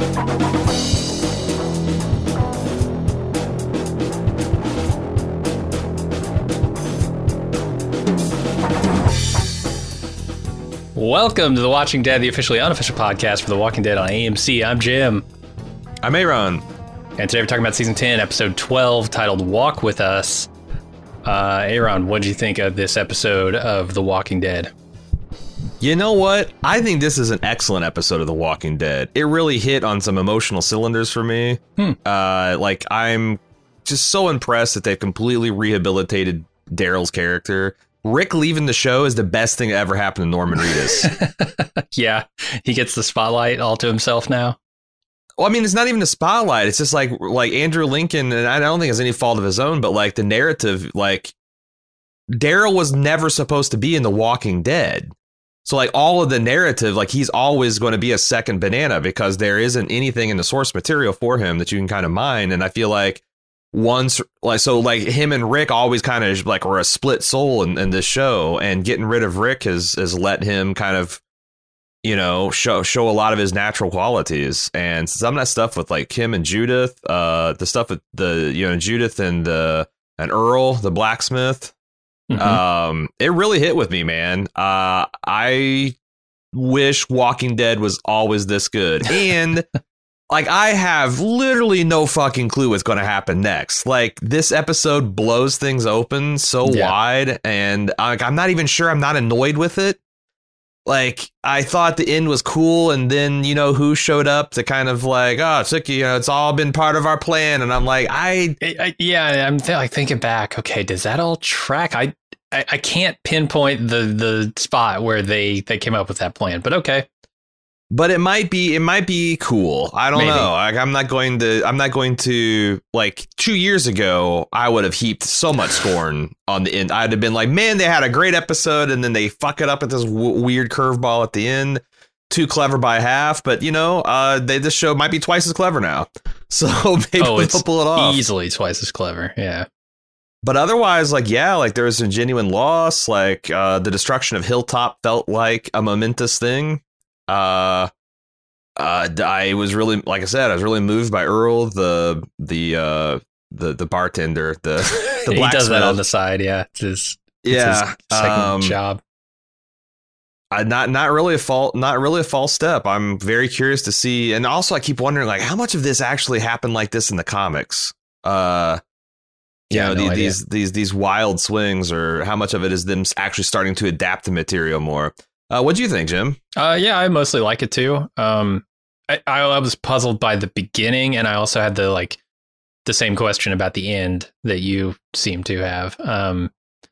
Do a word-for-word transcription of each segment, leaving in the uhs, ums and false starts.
Welcome to The Watching Dead, the officially unofficial podcast for The Walking Dead on A M C. I'm Jim. I'm Aaron. And today we're talking about Season ten, Episode twelve, titled Walk With Us. Uh, Aaron, what did you think of this episode of The Walking Dead? You know what? I think this is an excellent episode of The Walking Dead. It really hit on some emotional cylinders for me. Hmm. Uh, like, I'm just so impressed that they've completely rehabilitated Daryl's character. Rick leaving the show is the best thing that ever happened to Norman Reedus. Yeah, he gets the spotlight all to himself now. Well, I mean, it's not even a spotlight. It's just like like Andrew Lincoln, and I don't think it's any fault of his own, but like the narrative, like Daryl was never supposed to be in The Walking Dead. So like all of the narrative, like he's always going to be a second banana because there isn't anything in the source material for him that you can kind of mine. And I feel like once like so like him and Rick always kind of like were a split soul in, in this show, and getting rid of Rick has has let him kind of, you know, show show a lot of his natural qualities. And some of that stuff with like him and Judith, uh, the stuff with the, you know, Judith and uh, and Earl, the blacksmith, mm-hmm. um, it really hit with me, man. Uh, I wish Walking Dead was always this good. And like, I have literally no fucking clue what's going to happen next. Like, this episode blows things open so yeah. wide, and like, I'm not even sure I'm not annoyed with it. Like, I thought the end was cool, and then, you know, who showed up to kind of like, oh, it's, like, you know, it's all been part of our plan. And I'm like, I, I yeah, I'm th- like thinking back. OK, does that all track? I, I I can't pinpoint the the spot where they they came up with that plan. But OK. But it might be it might be cool. I don't Maybe. know. Like, I'm not going to I'm not going to like two years ago, I would have heaped so much scorn on the end. I'd have been like, man, they had a great episode, and then they fuck it up at this w- weird curveball at the end. Too clever by half. But, you know, uh, they, this show might be twice as clever now. So maybe oh, they'll pull it off. Easily twice as clever. Yeah. But otherwise, like, yeah, like there was a genuine loss. Like uh, the destruction of Hilltop felt like a momentous thing. Uh, uh, I was really, like I said, I was really moved by Earl, the the uh, the the bartender, the the he blacksmith. does that on the side, yeah. It's his, it's yeah, his second um, job. I, not not really a fault, not really a false step. I'm very curious to see, and also I keep wondering, like, how much of this actually happened like this in the comics? Uh, you yeah, know, no the, idea. these these these wild swings, or how much of it is them actually starting to adapt the material more? Uh, what do you think, Jim? Uh, yeah, I mostly like it too. Um, I, I was puzzled by the beginning, and I also had the like the same question about the end that you seem to have. Um,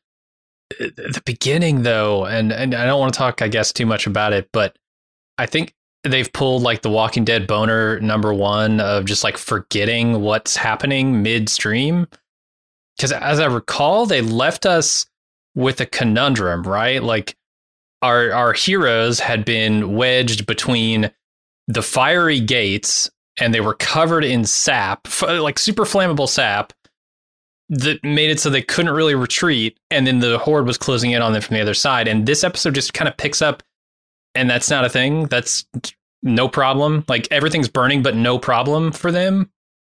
the beginning, though, and and I don't want to talk, I guess, too much about it, but I think they've pulled like the Walking Dead boner number one of just like forgetting what's happening midstream. Because as I recall, they left us with a conundrum, right? Like, Our our heroes had been wedged between the fiery gates, and they were covered in sap, f- like super flammable sap, that made it so they couldn't really retreat. And then the horde was closing in on them from the other side. And this episode just kind of picks up, and that's not a thing. That's no problem. Like, everything's burning, but no problem for them.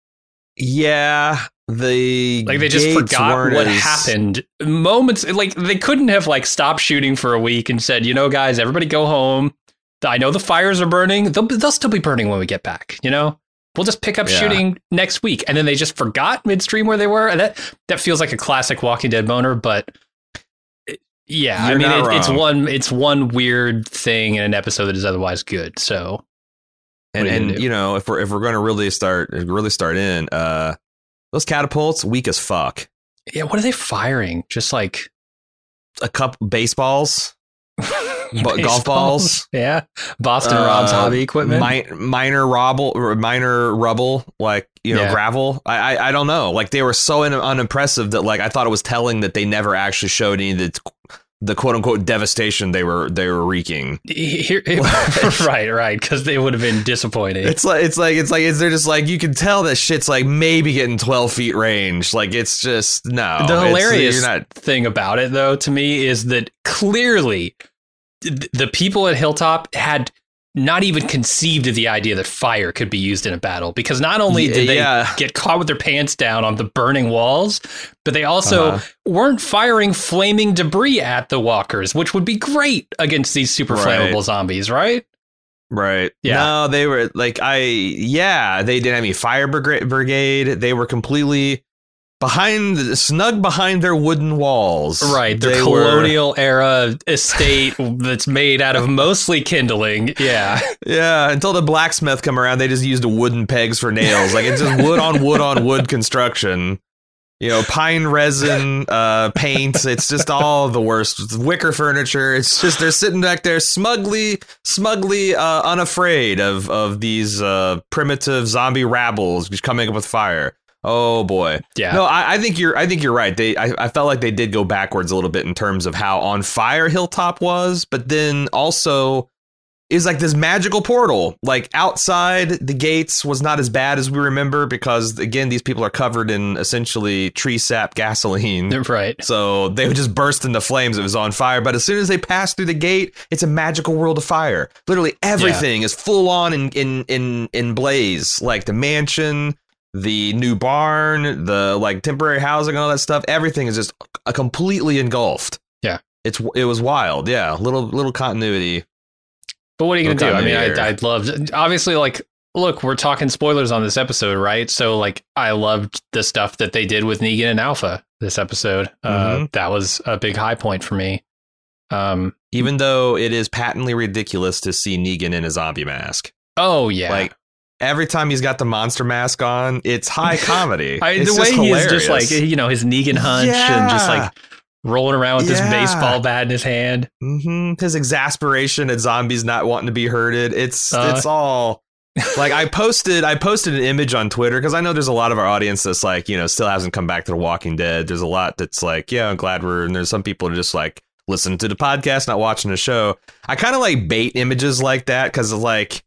Yeah. The like they just forgot what as... happened moments. Like, they couldn't have like stopped shooting for a week and said, you know, guys, everybody go home. I know the fires are burning. They'll, they'll still be burning when we get back. You know, we'll just pick up yeah. shooting next week. And then they just forgot midstream where they were. And that that feels like a classic Walking Dead boner. But yeah, You're I mean, it, it's wrong. one it's one weird thing in an episode that is otherwise good. So and you and do? you know, if we're if we're going to really start really start in uh. Those catapults, weak as fuck. Yeah, what are they firing? Just like a couple baseballs, b- golf balls. Yeah, Boston uh, Rob's hobby equipment. Mi- minor rubble, or minor rubble, like you know, Yeah. gravel. I, I I don't know. Like, they were so un- unimpressive that like I thought it was telling that they never actually showed any of the the quote unquote devastation they were they were wreaking. Here, right, right, because they would have been disappointing. It's like it's like it's like it's they're just like, you can tell that shit's like maybe getting twelve feet range. Like, it's just no. The hilarious you're not... thing about it, though, to me, is that clearly th- the people at Hilltop had not even conceived of the idea that fire could be used in a battle, because not only did they yeah. get caught with their pants down on the burning walls, but they also uh-huh. weren't firing flaming debris at the walkers, which would be great against these super right. flammable zombies, right? Right. Yeah. No, they were like, I, yeah, they didn't have any fire brigade. They were completely behind, snug behind their wooden walls. Right. Their they colonial were, era estate that's made out of mostly kindling. Yeah. Yeah. Until the blacksmith come around, they just used wooden pegs for nails. Like it's just wood on wood on wood construction. You know, pine resin, uh, paint. It's just all the worst. Wicker furniture. It's just they're sitting back there smugly, smugly uh, unafraid of of these uh, primitive zombie rabbles just coming up with fire. Oh boy. Yeah. No, I, I think you're. I think you're right. They. I, I felt like they did go backwards a little bit in terms of how on fire Hilltop was, but then also is like this magical portal. Like outside the gates was not as bad as we remember because again, these people are covered in essentially tree sap gasoline. Right. So they would just burst into flames. It was on fire. But as soon as they pass through the gate, it's a magical world of fire. Literally everything yeah. is full on in in in in blaze. Like the mansion, the new barn, the like temporary housing, all that stuff. Everything is just a completely engulfed. Yeah. It's it was wild. Yeah. Little little continuity. But what are you going to do? I mean, I, I'd love, obviously, like, look, we're talking spoilers on this episode, right? So, like, I loved the stuff that they did with Negan and Alpha this episode. Mm-hmm. Uh, that was a big high point for me. Um, Even though it is patently ridiculous to see Negan in a zombie mask. Oh, yeah. Like, every time he's got the monster mask on, it's high comedy. I, it's the way hilarious. he's just like, you know, his Negan hunch yeah. and just like rolling around with yeah. this baseball bat in his hand. Mm-hmm. His exasperation at zombies not wanting to be herded. It's uh, it's all like I posted I posted an image on Twitter because I know there's a lot of our audience that's like, you know, still hasn't come back to The Walking Dead. There's a lot that's like, yeah, I'm glad we're and there's some people who are just like listening to the podcast, not watching the show. I kind of like bait images like that because like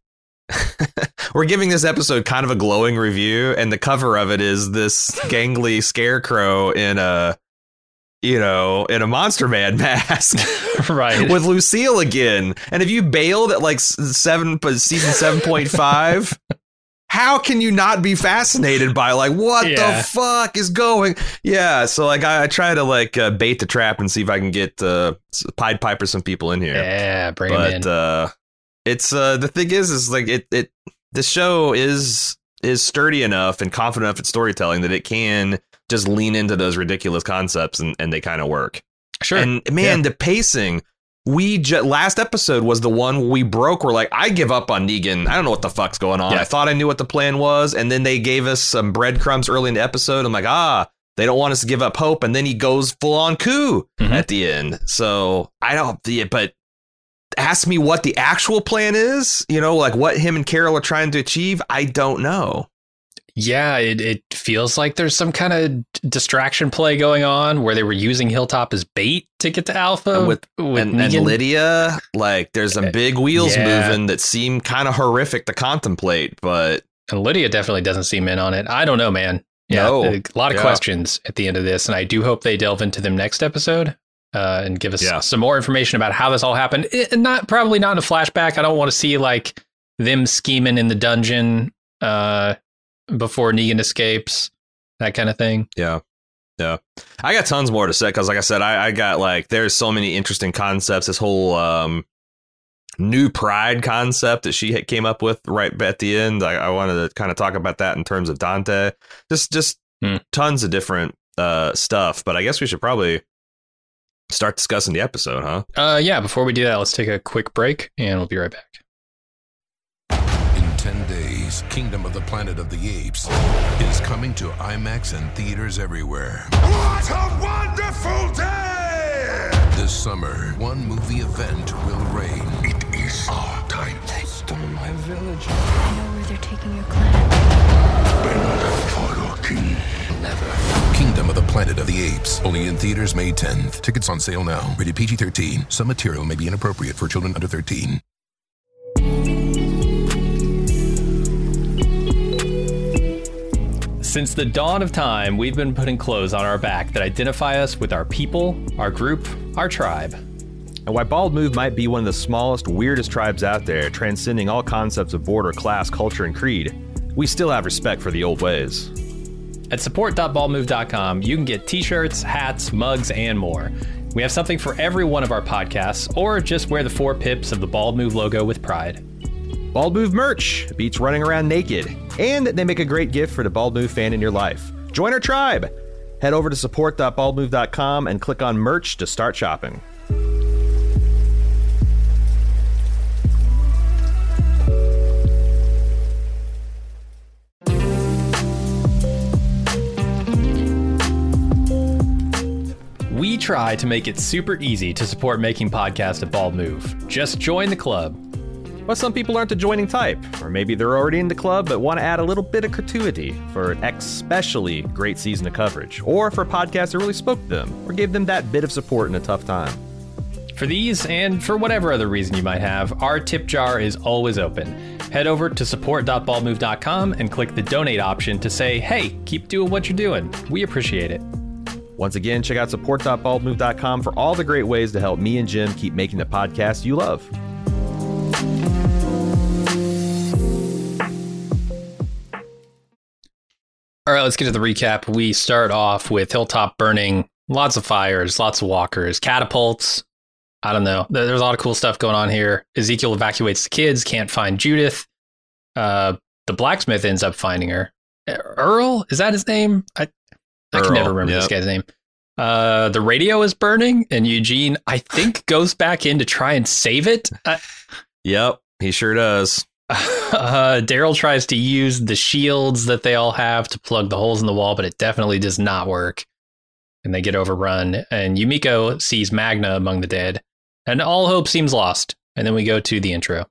we're giving this episode kind of a glowing review. And the cover of it is this gangly scarecrow in a you know, in a Monster Man mask, right? With Lucille again. And if you bailed at like seven, season seven point five, how can you not be fascinated by like what yeah. the fuck is going? Yeah, so like I, I try to like uh, bait the trap and see if I can get uh, Pied Piper some people in here. Yeah, bring but, them in. Uh, it's uh, the thing is, is like it it the show is is sturdy enough and confident enough at storytelling that it can just lean into those ridiculous concepts and, and they kind of work. Sure. And man, yeah. the pacing, we just last episode was the one we broke. We're like, I give up on Negan. I don't know what the fuck's going on. Yeah. I thought I knew what the plan was. And then they gave us some breadcrumbs early in the episode. I'm like, ah, they don't want us to give up hope. And then he goes full on coup mm-hmm. at the end. So I don't, yeah, but ask me what the actual plan is, you know, like what him and Carol are trying to achieve. I don't know. Yeah, it, it feels like there's some kind of distraction play going on where they were using Hilltop as bait to get to Alpha. And with, with and, and Lydia, like there's some big wheels yeah. moving that seem kind of horrific to contemplate. But and Lydia definitely doesn't seem in on it. I don't know, man. Yeah, no. a lot of yeah. questions at the end of this. And I do hope they delve into them next episode uh, and give us yeah. some more information about how this all happened. It, not probably not in a flashback. I don't want to see like them scheming in the dungeon. Uh, before Negan escapes, that kind of thing. Yeah. Yeah. I got tons more to say because, like I said, I, I got like there's so many interesting concepts. This whole um, new pride concept that she came up with right at the end. I, I wanted to kind of talk about that in terms of Dante. Just just hmm. tons of different uh, stuff. But I guess we should probably start discussing the episode, huh? Uh, yeah. Before we do that, let's take a quick break and we'll be right back. ten days, Kingdom of the Planet of the Apes is coming to IMAX and theaters everywhere. What a wonderful day! This summer, one movie event will reign. It is our time. They stole my village. I know where they're taking your clan. Bend for your king. Never. Kingdom of the Planet of the Apes. Only in theaters May tenth. Tickets on sale now. Rated P G thirteen. Some material may be inappropriate for children under thirteen. Since the dawn of time, we've been putting clothes on our back that identify us with our people, our group, our tribe. And why Bald Move might be one of the smallest, weirdest tribes out there, transcending all concepts of border, class, culture, and creed, we still have respect for the old ways. At support dot bald move dot com, you can get t-shirts, hats, mugs, and more. We have something for every one of our podcasts, or just wear the four pips of the Bald Move logo with pride. Bald Move merch beats running around naked, and they make a great gift for the Bald Move fan in your life. Join our tribe. Head over to support dot bald move dot com and click on merch to start shopping. We try to make it super easy to support making podcasts at Bald Move. Just join the club. But some people aren't the joining type, or maybe they're already in the club but want to add a little bit of gratuity for an especially great season of coverage, or for a podcast that really spoke to them, or gave them that bit of support in a tough time. For these, and for whatever other reason you might have, our tip jar is always open. Head over to support dot bald move dot com and click the donate option to say, hey, keep doing what you're doing. We appreciate it. Once again, check out support dot bald move dot com for all the great ways to help me and Jim keep making the podcast you love. All right, let's get to the recap. We start off with Hilltop burning, lots of fires, lots of walkers, catapults. I don't know. There's a lot of cool stuff going on here. Ezekiel evacuates the kids, can't find Judith. Uh, the blacksmith ends up finding her. Earl? Is that his name? I, I Earl, can never remember yep. this guy's name. Uh, the radio is burning, and Eugene, I think, goes back in to try and save it. Uh, Yep, he sure does. Uh, Daryl tries to use the shields that they all have to plug the holes in the wall, but it definitely does not work. And they get overrun. And Yumiko sees Magna among the dead. And all hope seems lost. And then we go to the intro.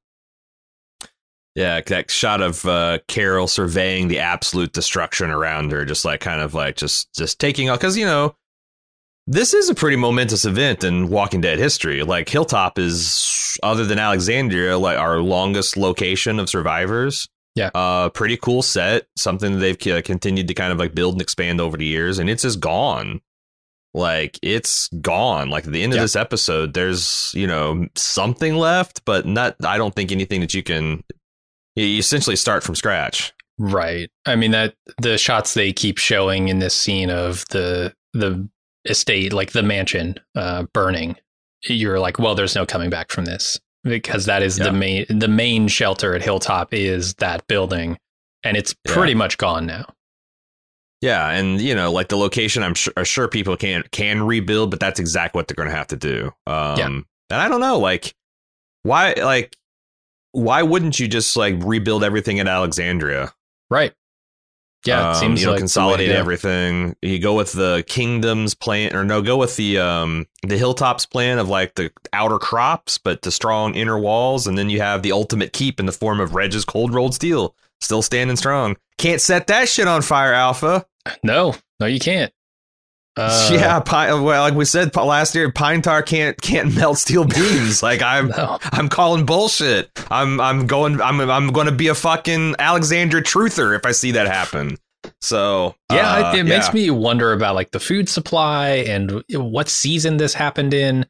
Yeah, that shot of uh, Carol surveying the absolute destruction around her, just like kind of like just just taking off. Because, you know, this is a pretty momentous event in Walking Dead history. Like, Hilltop is, other than Alexandria, like our longest location of survivors. Yeah. Uh, pretty cool set. Something that they've uh, continued to kind of like build and expand over the years. And it's just gone. Like, it's gone. Like, at the end of yeah. this episode, there's, you know, something left, but not, I don't think anything that you can, you essentially start from scratch. Right. I mean, that the shots they keep showing in this scene of the, the, estate, like the mansion uh burning, you're like, well, there's no coming back from this, because that is yeah. the main the main shelter at Hilltop is that building, and it's pretty yeah. much gone now. Yeah, and you know, like the location, I'm sure, sure people can can rebuild, but that's exactly what they're going to have to do. Um yeah. And I don't know, like why like why wouldn't you just like rebuild everything in Alexandria? Right. Yeah, it um, seems you know, like consolidate everything. You go with the Kingdom's plan, or no, go with the um the Hilltops plan of like the outer crops, but the strong inner walls, and then you have the ultimate keep in the form of Reg's cold rolled steel, still standing strong. Can't set that shit on fire, Alpha. No, no, you can't. Uh, yeah, pine, well, like we said last year, pine tar can't can't melt steel beams. Like I'm, no. I'm calling bullshit. I'm, I'm going, I'm, I'm going to be a fucking Alexandria truther if I see that happen. So yeah, uh, it, it yeah. makes me wonder about like the food supply and what season this happened in.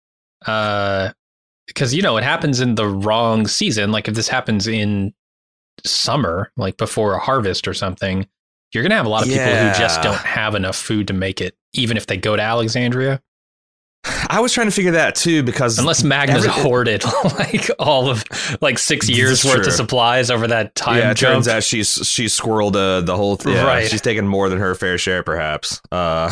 Uh, because you know it happens in the wrong season. Like if this happens in summer, like before a harvest or something, you're going to have a lot of yeah. people who just don't have enough food to make it, even if they go to Alexandria. I was trying to figure that too, because unless Magna's every, hoarded like all of like six years worth true. of supplies over that time. Yeah, it jump. turns out she's she's squirreled uh, the whole thing. Yeah, right. She's taken more than her fair share, perhaps. Uh,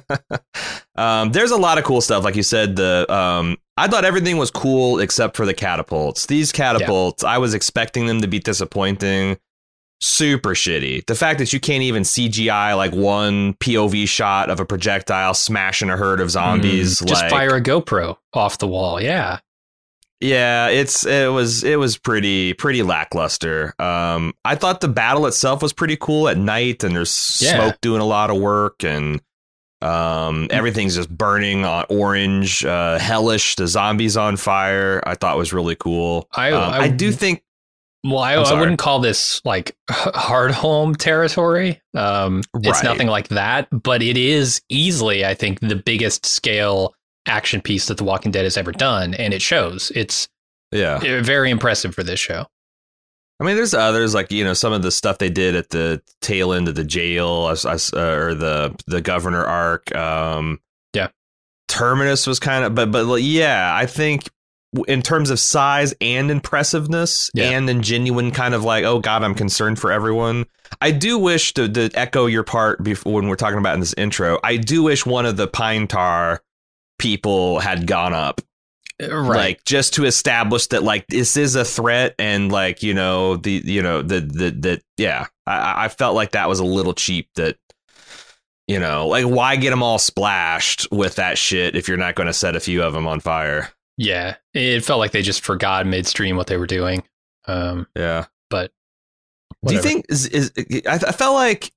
um, there's a lot of cool stuff, like you said. The um, I thought everything was cool except for the catapults. These catapults, yeah. I was expecting them to be disappointing. Super shitty. The fact that you can't even C G I like one P O V shot of a projectile smashing a herd of zombies. Mm, just like, fire a GoPro off the wall. Yeah. Yeah, it's it was it was pretty pretty lackluster. Um, I thought the battle itself was pretty cool at night, and there's yeah. smoke doing a lot of work, and um, everything's just burning on orange, uh, hellish. The zombies on fire. I thought was really cool. I um, I, I do think. Well, I, I wouldn't call this like hard home territory. Um, it's right. nothing like that, but it is easily, I think, the biggest scale action piece that The Walking Dead has ever done, and it shows. It's Yeah. very impressive for this show. I mean, there's others like, you know, some of the stuff they did at the tail end of the jail uh, or the the governor arc. Um, yeah. Terminus was kind of, but, but yeah, I think in terms of size and impressiveness yeah. and in genuine kind of like, oh, God, I'm concerned for everyone. I do wish to, to echo your part before when we're talking about in this intro. I do wish one of the Pine Tar people had gone up. Right. Like just to establish that like this is a threat and like, you know, the, you know, the, the, the, yeah, I, I felt like that was a little cheap that, you know, like why get them all splashed with that shit if you're not going to set a few of them on fire? Yeah. It felt like they just forgot midstream what they were doing. Um, yeah. But do whatever. you think is, is I, I felt like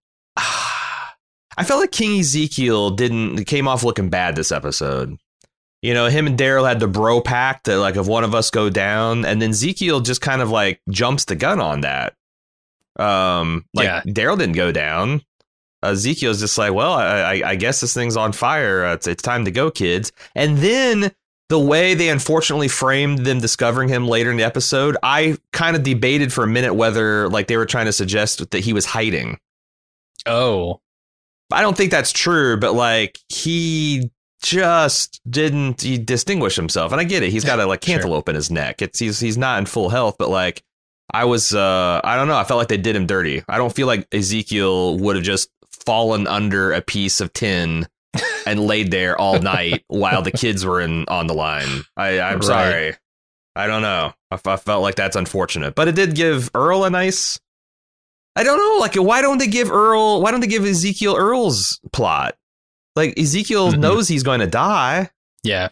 I felt like King Ezekiel didn't came off looking bad this episode. You know, him and Daryl had the bro pact that like if one of us go down, and then Ezekiel just kind of like jumps the gun on that. Um, like Yeah. Daryl didn't go down. Uh, Ezekiel's just like, well, I, I, I guess this thing's on fire. Uh, it's, it's time to go, kids. And then the way they unfortunately framed them discovering him later in the episode, I kind of debated for a minute whether like they were trying to suggest that he was hiding. Oh, I don't think that's true, but like he just didn't he distinguish himself. And I get it. He's got a like cantaloupe Sure. in his neck. It's he's he's not in full health, but like I was uh I don't know. I felt like they did him dirty. I don't feel like Ezekiel would have just fallen under a piece of tin and laid there all night while the kids were in on the line. I, I'm Right. sorry. I don't know. I, I felt like that's unfortunate, but it did give Earl a nice. I don't know. Like, why don't they give Earl? Why don't they give Ezekiel Earl's plot? Like Ezekiel Mhm. knows he's going to die. yeah.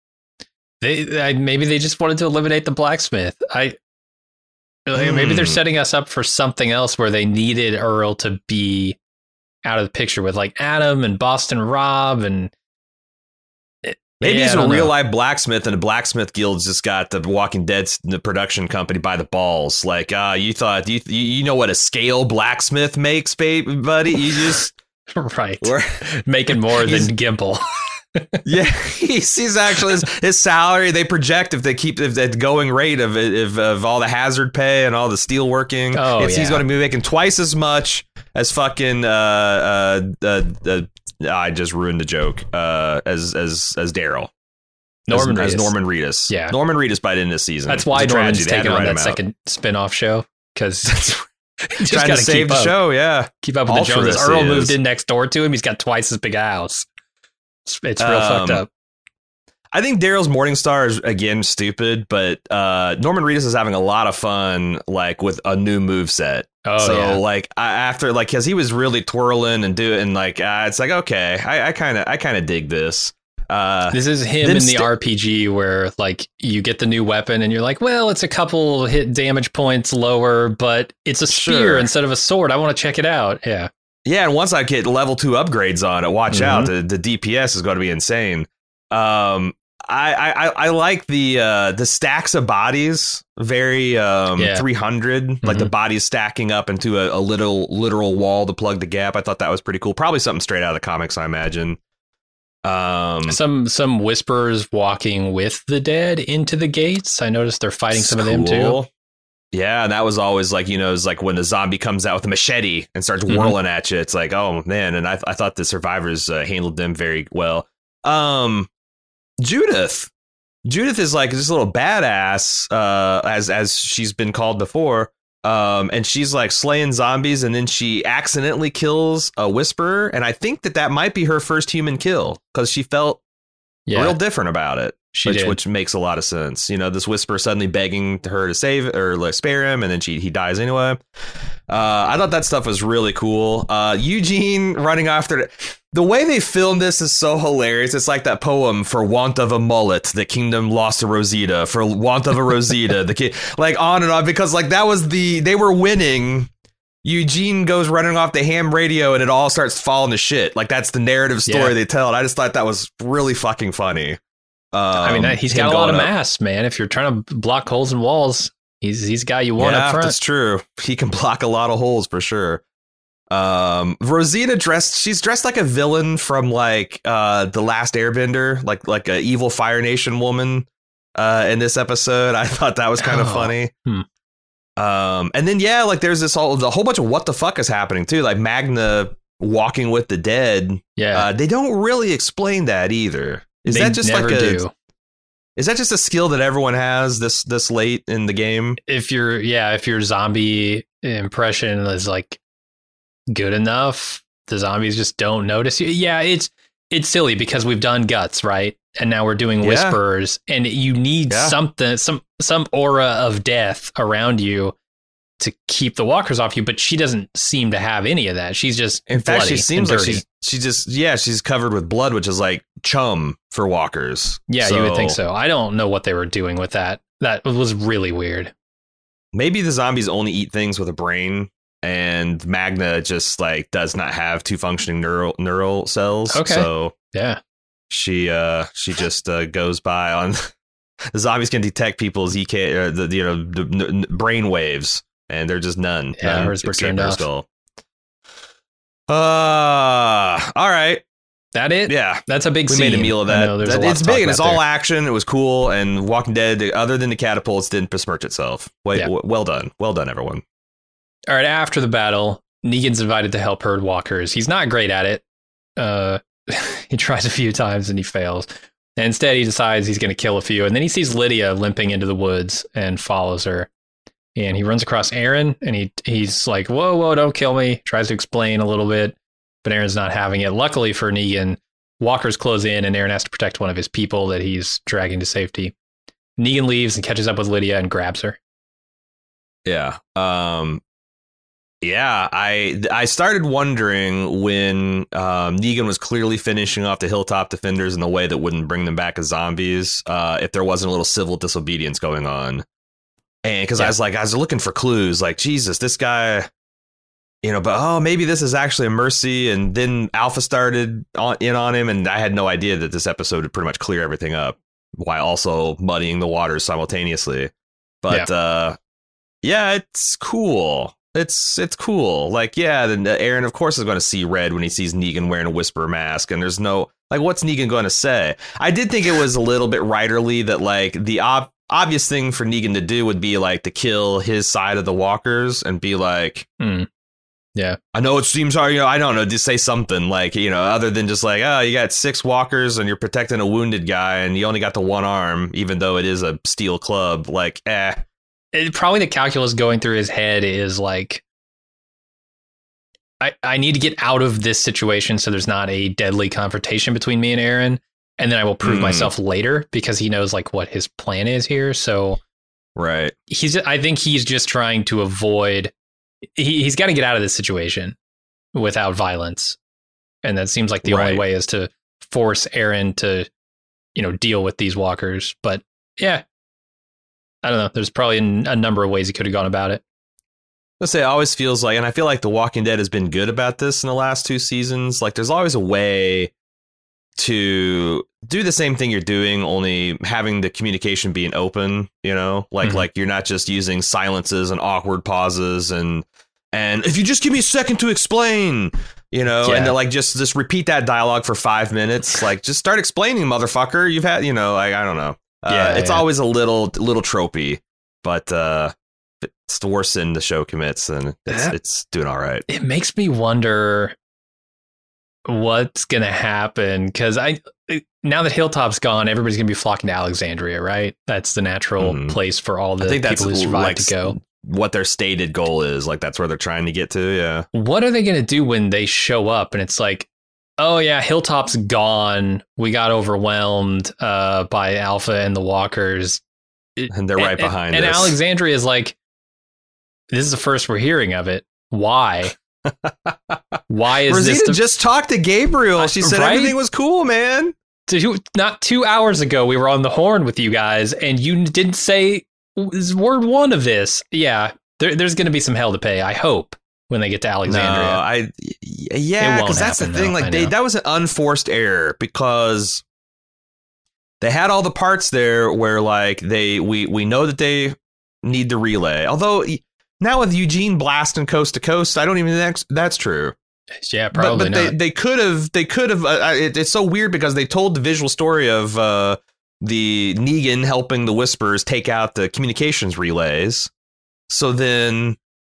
They I, maybe they just wanted to eliminate the blacksmith. I like, maybe they're Hmm. setting us up for something else where they needed Earl to be out of the picture with like Adam and Boston Rob and Maybe Yeah, he's I a don't real know. life blacksmith, and the blacksmith guild's just got the Walking Dead the production company by the balls. Like, ah, uh, you thought you you know what a scale blacksmith makes, baby, buddy? You just right we're, making more than He's- Gimple. yeah, he's, he's actually his, his salary. They project if they keep if the going rate of, of of all the hazard pay and all the steel working, Oh, it's, he's yeah. going to be making twice as much as fucking. Uh, uh, uh, uh, I just ruined the joke. Uh, as as as Daryl. Norman as, Reedus. as Norman Reedus. Yeah. Norman Reedus by the end of the season. That's why It's a Norman's tragedy. They had taking to on write that him out. second spin-off show because just Trying got to save keep the up. show. Yeah. Keep up with the Joneses. Altruist Earl he moved is. in next door to him. He's got twice as big a house. It's, it's real Um, fucked up. I think Daryl's Morningstar is again stupid, but uh, Norman Reedus is having a lot of fun, like with a new move set. Oh, so yeah. like I, after like because he was really twirling and doing like uh, it's like okay, I kind of I kind of dig this. Uh, This is him them in the sti- R P G where like you get the new weapon and you're like, well, it's a couple hit damage points lower, but it's a spear Sure. instead of a sword. I want to check it out. Yeah. yeah, and once I get level two upgrades on it, watch Mhm. out, the, the D P S is going to be insane. Um, I, I I like the uh, the stacks of bodies, very um, Yeah. three hundred, like the Mhm. bodies stacking up into a, a little literal wall to plug the gap. I thought that was pretty cool. Probably something straight out of the comics, I imagine. Um, Some some whisperers walking with the dead into the gates. I noticed they're fighting some of them too. cool. Yeah, and that was always like, you know, it's like when the zombie comes out with a machete and starts Mhm. whirling at you. It's like, oh man, and I I thought the survivors uh, handled them very well. Um, Judith, Judith is like this little badass, uh, as as she's been called before. Um, and she's like slaying zombies, and then she accidentally kills a whisperer, and I think that that might be her first human kill because she felt Yeah, real different about it. she which, did. which makes a lot of sense. You know, this whisperer suddenly begging her to save or like, spare him, and then she he dies anyway. Uh, I thought that stuff was really cool. Uh, Eugene running after it. The way they filmed this is so hilarious. It's like that poem, for want of a mullet, the kingdom lost a Rosita. For want of a Rosita, the kid, like on and on, because like that was the they were winning. Eugene goes running off the ham radio, and it all starts falling to shit. Like that's the narrative story Yeah. they tell. And I just thought that was really fucking funny. Um, I mean, he's him got a lot of going up. mass, man. If you're trying to block holes in walls, he's he's got you one Yeah, up front. that's true. He can block a lot of holes for sure. Um, Rosita dressed, she's dressed like a villain from like uh, The Last Airbender, like like a evil Fire Nation woman uh, in this episode. I thought that was kind of Oh. funny. Hmm. Um, and then, yeah, like there's this whole, a whole bunch of what the fuck is happening, too. Like Magna walking with the dead. Yeah. Uh, they don't really explain that either. Is They that just never like a do. is that just a skill that everyone has this this late in the game? If your yeah, if your zombie impression is like good enough, the zombies just don't notice you. Yeah, it's it's silly because we've done guts, right? And now we're doing Yeah. whisperers, and you need Yeah. something, some some aura of death around you to keep the walkers off you. But she doesn't seem to have any of that. She's just In fact, bloody she seems and like dirty. she's she just yeah, she's covered with blood, which is like chum for walkers. Yeah, you would think so. I don't know what they were doing with that. That was really weird. Maybe the zombies only eat things with a brain, and Magna just like does not have two functioning neural neural cells. Okay. So Yeah. she uh she just uh, goes by on the zombies can detect people's E K or the you know the, n- brain waves, and they're just none. Yeah, none hers were except turned her off. skull. Uh, all right. That it? Yeah. That's a big We scene. made a meal of I that. know there's That- a lot it's to talk big and it's about all there. action. It was cool. And Walking Dead, other than the catapults, didn't besmirch itself. Wait, Yeah. w- well done. Well done, everyone. All right, after the battle, Negan's invited to help herd walkers. He's not great at it. Uh, he tries a few times and he fails. And instead, he decides he's going to kill a few. And then he sees Lydia limping into the woods and follows her. And he runs across Aaron and he he's like, whoa, whoa, don't kill me. Tries to explain a little bit, but Aaron's not having it. Luckily for Negan, walkers close in and Aaron has to protect one of his people that he's dragging to safety. Negan leaves and catches up with Lydia and grabs her. Yeah. Um, yeah, I I started wondering when um, Negan was clearly finishing off the Hilltop Defenders in a way that wouldn't bring them back as zombies, uh, if there wasn't a little civil disobedience going on. And because I Yeah. was like, I was looking for clues, like, Jesus, this guy, you know, but oh, maybe this is actually a mercy. And then Alpha started on, in on him, and I had no idea that this episode would pretty much clear everything up while also muddying the waters simultaneously. But yeah, uh, yeah it's cool. It's it's cool. Like, yeah, then Aaron, of course, is going to see red when he sees Negan wearing a Whisperer mask. And there's no, like, what's Negan going to say? I did think it was a little bit writerly that, like, the ob- obvious thing for Negan to do would be, like, to kill his side of the walkers and be like, Mm. Yeah. I know it seems hard, you know, I don't know, just say something like, you know, other than just like, oh, you got six walkers and you're protecting a wounded guy and you only got the one arm, even though it is a steel club. Like, eh. It, probably the calculus going through his head is like, I, I need to get out of this situation so there's not a deadly confrontation between me and Aaron, and then I will prove Mm. myself later, because he knows like what his plan is here. So Right. he's I think he's just trying to avoid he, he's got to get out of this situation without violence, and that seems like the Right. only way is to force Aaron to, you know, deal with these walkers. But yeah, I don't know. There's probably a number of ways he could have gone about it. Let's say it always feels like, and I feel like The Walking Dead has been good about this in the last two seasons. Like, there's always a way to do the same thing you're doing, only having the communication being open, you know, like, Mhm. like you're not just using silences and awkward pauses and, and if you just give me a second to explain, you know, Yeah. and to like, just, just repeat that dialogue for five minutes, like just start explaining, motherfucker. You've had, you know, like, I don't know. Uh, Yeah, it's yeah. always a little, little tropey, but, uh, if it's the worst sin the show commits, then it's That- it's doing all right. It makes me wonder what's going to happen, because I now that Hilltop's gone, everybody's going to be flocking to Alexandria, right? That's the natural Mhm. place for all the I think that's people who survived like to go. what their stated goal is. Like that's where they're trying to get to. Yeah. What are they going to do when they show up and it's like, oh yeah, Hilltop's gone. We got overwhelmed uh, by Alpha and the Walkers. And they're right And- behind And, and us. Alexandria is like, this is the first we're hearing of it. Why? Why is Rosita this the just talked to Gabriel. She said Right? everything was cool, man. two, not two hours ago we were on the horn with you guys and you didn't say word one of this. Yeah, there, there's going to be some hell to pay, I hope, when they get to Alexandria. No, I It yeah, won't because that's the happen, thing. though. I Like they know. that was an unforced error because they had all the parts there where like they we we know that they need the relay. Although Now with Eugene blasting coast to coast, I don't even think that's, that's true. Yeah, probably but, but not. They, they could have. They could have. Uh, it, it's so weird because they told the visual story of uh, the Negan helping the Whispers take out the communications relays. So then,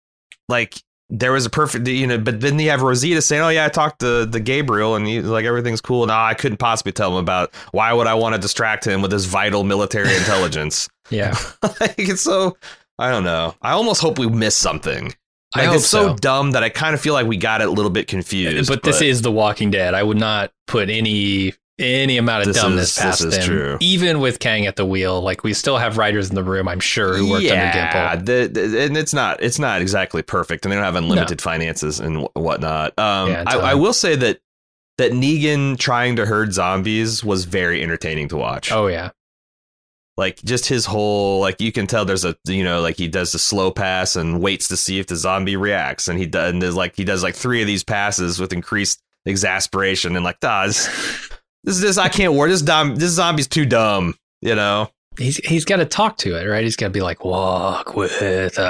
like, there was a perfect, you know. But then you have Rosita saying, "Oh yeah, I talked to the Gabriel, and he, like everything's cool." No, I couldn't possibly tell him about. Why would I want to distract him with his vital military intelligence? Yeah, like, it's so. I don't know. I almost hope we missed something. Like, I hope it's so, so. dumb that I kind of feel like we got it a little bit confused. But, but this is The Walking Dead. I would not put any any amount of This dumbness is- past this is them. true. Even with Kang at the wheel, like we still have writers in the room, I'm sure, who worked yeah, under Gimple. the, the, and it's not it's not exactly perfect, and they don't have unlimited finances and wh- whatnot. Um, Yeah, I, totally. I will say that that Negan trying to herd zombies was very entertaining to watch. Oh yeah, Like just his whole, like you can tell there's a, you know, like he does the slow pass and waits to see if the zombie reacts. And he does, and there's like, he does like three of these passes with increased exasperation and like, ah, this, this is this, I can't work. This dumb, this zombie's too dumb, you know? he's he's got to talk to it, right? He's got to be like, walk with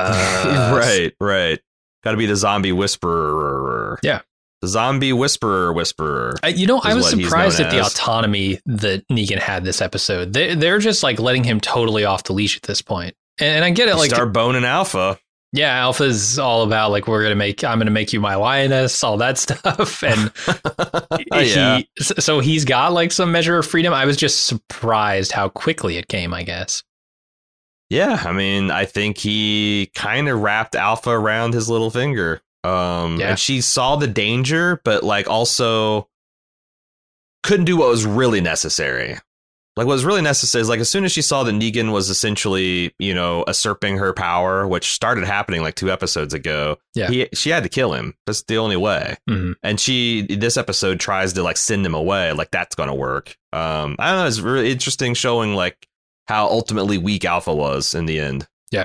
us. right, right. Got to be the zombie whisperer. Yeah. The zombie whisperer whisperer. I, you know, I is was what he's surprised known at the as. autonomy that Negan had this episode. They, they're just like letting him totally off the leash at this point. And, and I get it. You Like, start boning Alpha. yeah, Alpha's all about like, we're going to make, I'm going to make you my lioness, all that stuff. And Yeah. he, so he's got like some measure of freedom. I was just surprised how quickly it came, I guess. Yeah, I mean, I think he kind of wrapped Alpha around his little finger. Um, Yeah. and she saw the danger, but like also couldn't do what was really necessary. Like what was really necessary is like as soon as she saw that Negan was essentially, you know, usurping her power, which started happening like two episodes ago. Yeah. he, she had to kill him. That's the only way. Mhm. And she, this episode tries to like send him away. Like that's going to work. Um, I don't know. It's really interesting showing like how ultimately weak Alpha was in the end.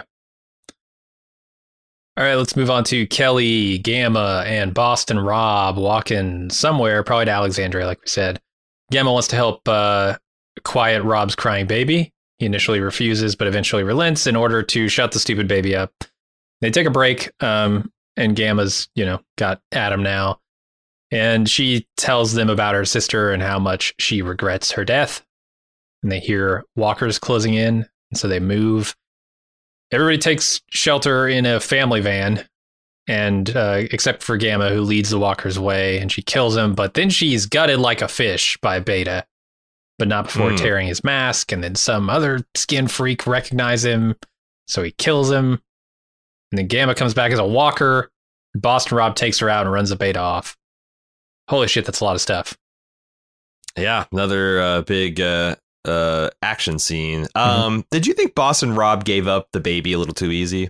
All right, let's move on to Kelly, Gamma, and Boston Rob walking somewhere, probably to Alexandria, like we said. Gamma wants to help uh, quiet Rob's crying baby. He initially refuses, but eventually relents in order to shut the stupid baby up. They take a break, um, and Gamma's, you know, got Adam now. And she tells them about her sister and how much she regrets her death. And they hear walkers closing in, and so they move. Everybody takes shelter in a family van, and uh, except for Gamma, who leads the walkers away, and she kills him. But then she's gutted like a fish by Beta, but not before Hmm. tearing his mask. And then some other skin freak recognizes him, so he kills him. And then Gamma comes back as a walker. Boston Rob takes her out and runs the Beta off. Holy shit, that's a lot of stuff. Yeah, another uh, big uh, uh, action scene. Mm-hmm. Um, did you think Boston Rob gave up the baby a little too easy?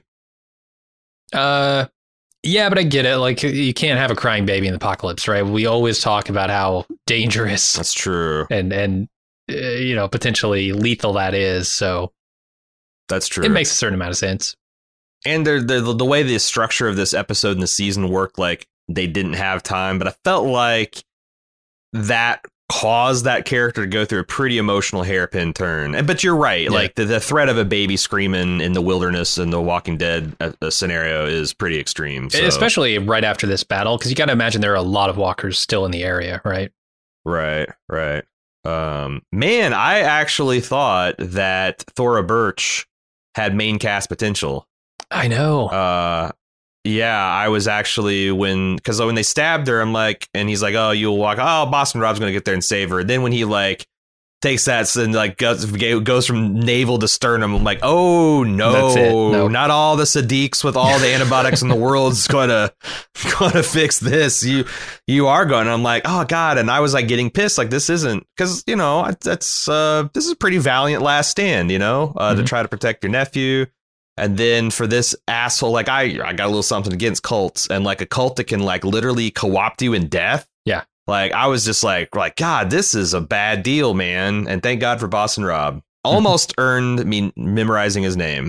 Uh, yeah, but I get it. Like, you can't have a crying baby in the apocalypse, right? We always talk about how dangerous That's true. and and uh, you know, potentially lethal that is. So That's true. it makes a certain amount of sense. and the, the the way the structure of this episode and the season worked, like they didn't have time, but I felt like that caused that character to go through a pretty emotional hairpin turn. And but you're right, Yeah. like the, the threat of a baby screaming in the wilderness in the Walking Dead uh, uh, scenario is pretty extreme. So. Especially right after this battle, because you got to imagine there are a lot of walkers still in the area, right? Right, right. Um, man, I actually thought that Thora Birch had main cast potential. I know. Uh, yeah, I was actually when because when they stabbed her, I'm like, and he's like, "Oh, you'll walk." Oh, Boston Rob's gonna get there and save her. Then when he like takes that and like goes, goes from navel to sternum, I'm like, "Oh no, That's it. Nope. not all the Sadiqs with all the antibiotics in the world is gonna gonna fix this. You you are going." I'm like, "Oh God!" And I was like getting pissed, like this isn't because you know that's uh this is a pretty valiant last stand, you know, uh, Mhm. to try to protect your nephew. And then for this asshole, like I, I got a little something against cults, and like a cult that can like literally co-opt you in death. Yeah. Like I was just like, like God, this is a bad deal, man. And thank God for Boston Rob. Almost earned me memorizing his name.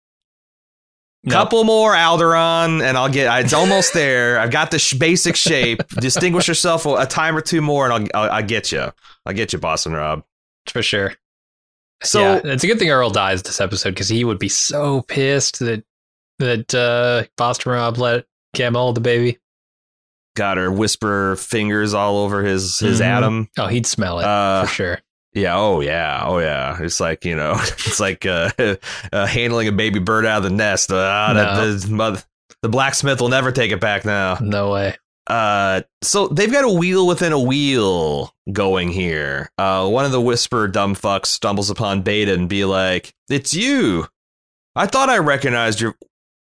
Nope. Couple more Alderon, and I'll get. It's almost there. I've got the sh- basic shape. Distinguish yourself a time or two more, and I'll, I'll, I'll get you. I'll get you, Boston Rob. For sure. So yeah, it's a good thing Earl dies this episode because he would be so pissed that that uh, Boston Rob let Cam hold the baby. Got her whisper fingers all over his his Mhm. Adam. Oh, he'd smell it Uh, for sure. Yeah. Oh yeah. Oh yeah. It's like, you know, it's like uh, uh, handling a baby bird out of the nest. Uh, that, No. the, mother, the blacksmith will never take it back now. No way. Uh, so they've got a wheel within a wheel going here. Uh, one of the whisper dumb fucks stumbles upon Beta and be like, "It's you. I thought I recognized your."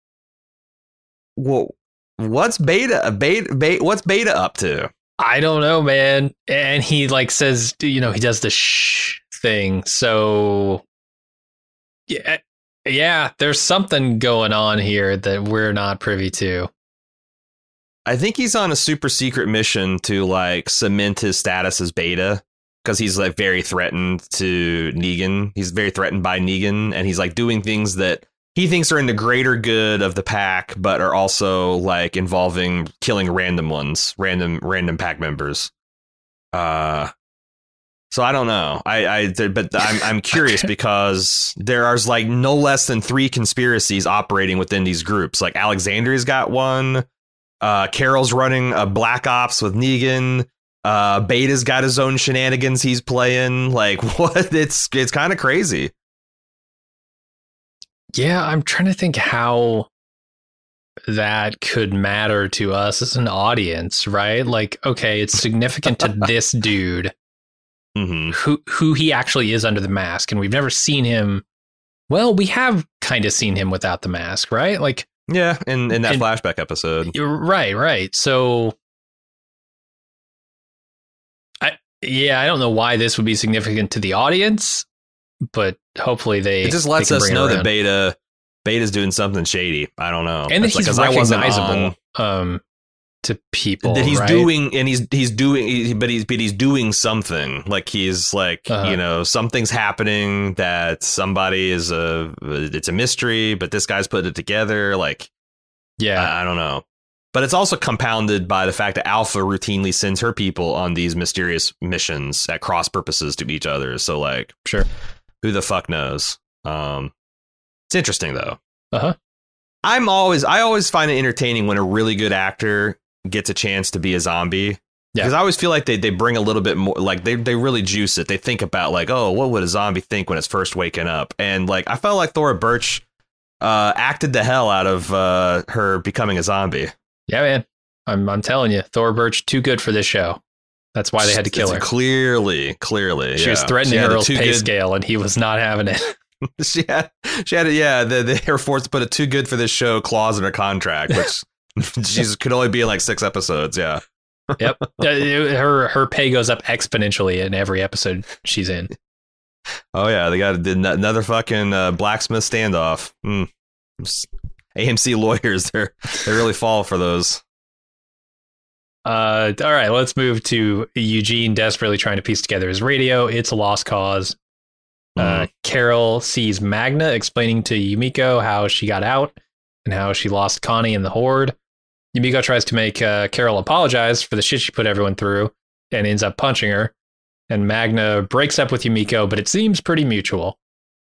Whoa. What's Beta? Beta, Beta? What's Beta up to? I don't know, man. And he like says, you know, he does the shh thing. So yeah, yeah, there's something going on here that we're not privy to. I think he's on a super secret mission to like cement his status as Beta because he's like very threatened to Negan. He's very threatened by Negan, and he's like doing things that he thinks are in the greater good of the pack, but are also like involving killing random ones, random random pack members. Uh, so I don't know. I, I but I'm I'm curious because there are like no less than three conspiracies operating within these groups. Like Alexandria's got one. Uh, Carol's running a Black Ops with Negan. Uh, Beta's got his own shenanigans he's playing. Like what? It's it's kind of crazy. Yeah, I'm trying to think how that could matter to us as an audience, right? Like, okay, it's significant to this dude Mm-hmm. who who he actually is under the mask, and we've never seen him. Well, we have kind of seen him without the mask, right? Like, Yeah, in, in that And- flashback episode. you're right, right. So, I yeah, I don't know why this would be significant to the audience, but hopefully they It just lets they can us bring it know that around. Beta Beta's doing something shady. I don't know. and that It's like, he's 'cause I wasn't recognizable on- um, to people. that he's right? doing, and he's he's doing, he- but he's but he's doing something. Like he's like Uh-huh. you know something's happening that somebody is a it's a mystery, but this guy's put it together. Like Yeah, I, I don't know. But it's also compounded by the fact that Alpha routinely sends her people on these mysterious missions at cross purposes to each other. So like, sure. who the fuck knows? Um, it's interesting though. Uh huh. I'm always I always find it entertaining when a really good actor gets a chance to be a zombie. Yeah. Because I always feel like they, they bring a little bit more, like they, they really juice it. They think about like, oh, what would a zombie think when it's first waking up? And like, I felt like Thora Birch uh, acted the hell out of uh, her becoming a zombie. Yeah, man. I'm I'm telling you, Thora Birch too good for this show. That's why they had to kill her. Clearly, clearly. She was yeah. threatening She had a Earl's too pay good- scale, and he was not having it. She had, she had, a, yeah, the, the Air Force put a too good for this show clause in her contract, which she's could only be in like six episodes. Yeah. Yep. Uh, her her pay goes up exponentially in every episode she's in. Oh yeah, they got did another fucking uh, blacksmith standoff. Mm. A M C lawyers, they they really fall for those. Uh, all right, let's move to Eugene desperately trying to piece together his radio. It's a lost cause. Uh, Mhm. Carol sees Magna explaining to Yumiko how she got out and how she lost Connie in the Horde. Yumiko tries to make uh, Carol apologize for the shit she put everyone through and ends up punching her. And Magna breaks up with Yumiko, but it seems pretty mutual.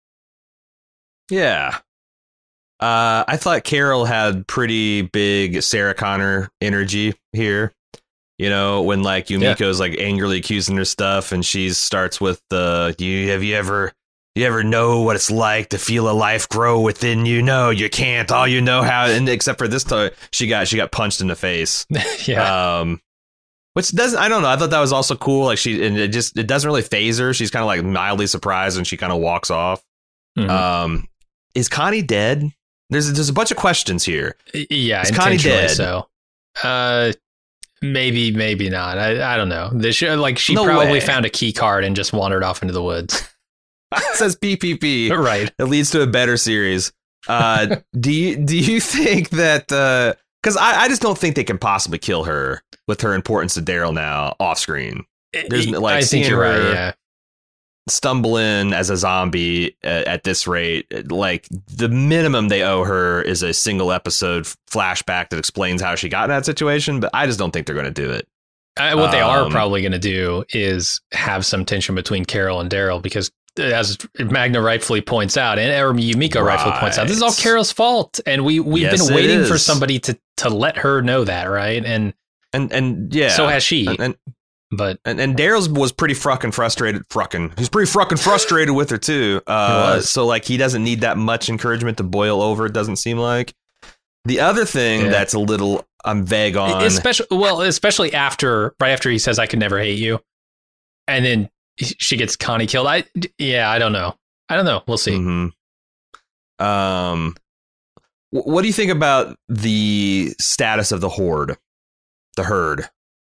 Yeah. Uh, I thought Carol had pretty big Sarah Connor energy here. You know, when like Yumiko's like angrily accusing her stuff, and she starts with the "You have you ever you ever know what it's like to feel a life grow within you? No, you can't. All you know how." And except for this time, she got she got punched in the face. yeah. Um, which doesn't, I don't know. I thought that was also cool. Like she, and it just, it doesn't really phase her. She's kind of like mildly surprised and she kind of walks off. Mhm. Um, is Connie dead? There's, there's a bunch of questions here. Yeah, Is Connie intentionally dead? so. Uh, maybe, maybe not. I, I don't know. This show, like she No probably way. found a key card and just wandered off into the woods. It says P P P. Right. It leads to a better series. Uh, do you, do you think that, uh, cause I, I just don't think they can possibly kill her with her importance to Daryl now off screen. There's, like, I think seeing you're right. her- Yeah. Stumble in as a zombie at, at this rate, like the minimum they owe her is a single episode flashback that explains how she got in that situation. But I just don't think they're going to do it. I, what they are Um, probably going to do is have some tension between Carol and Daryl because as Magna rightfully points out, and or Yumiko right. rightfully points out, this is all Carol's fault, and we we've yes, been waiting for somebody to to let her know that, right? And and and yeah, so has she. And, and but and, and Daryl's was pretty fucking frustrated. Fucking, he's pretty fucking frustrated with her too. Uh, so like he doesn't need that much encouragement to boil over. It doesn't seem like. The other thing yeah. that's a little I'm vague on, especially well, especially after right after he says I could never hate you, and then she gets Connie killed. I yeah, I don't know. I don't know. We'll see. Mm-hmm. Um, what do you think about the status of the horde, the herd?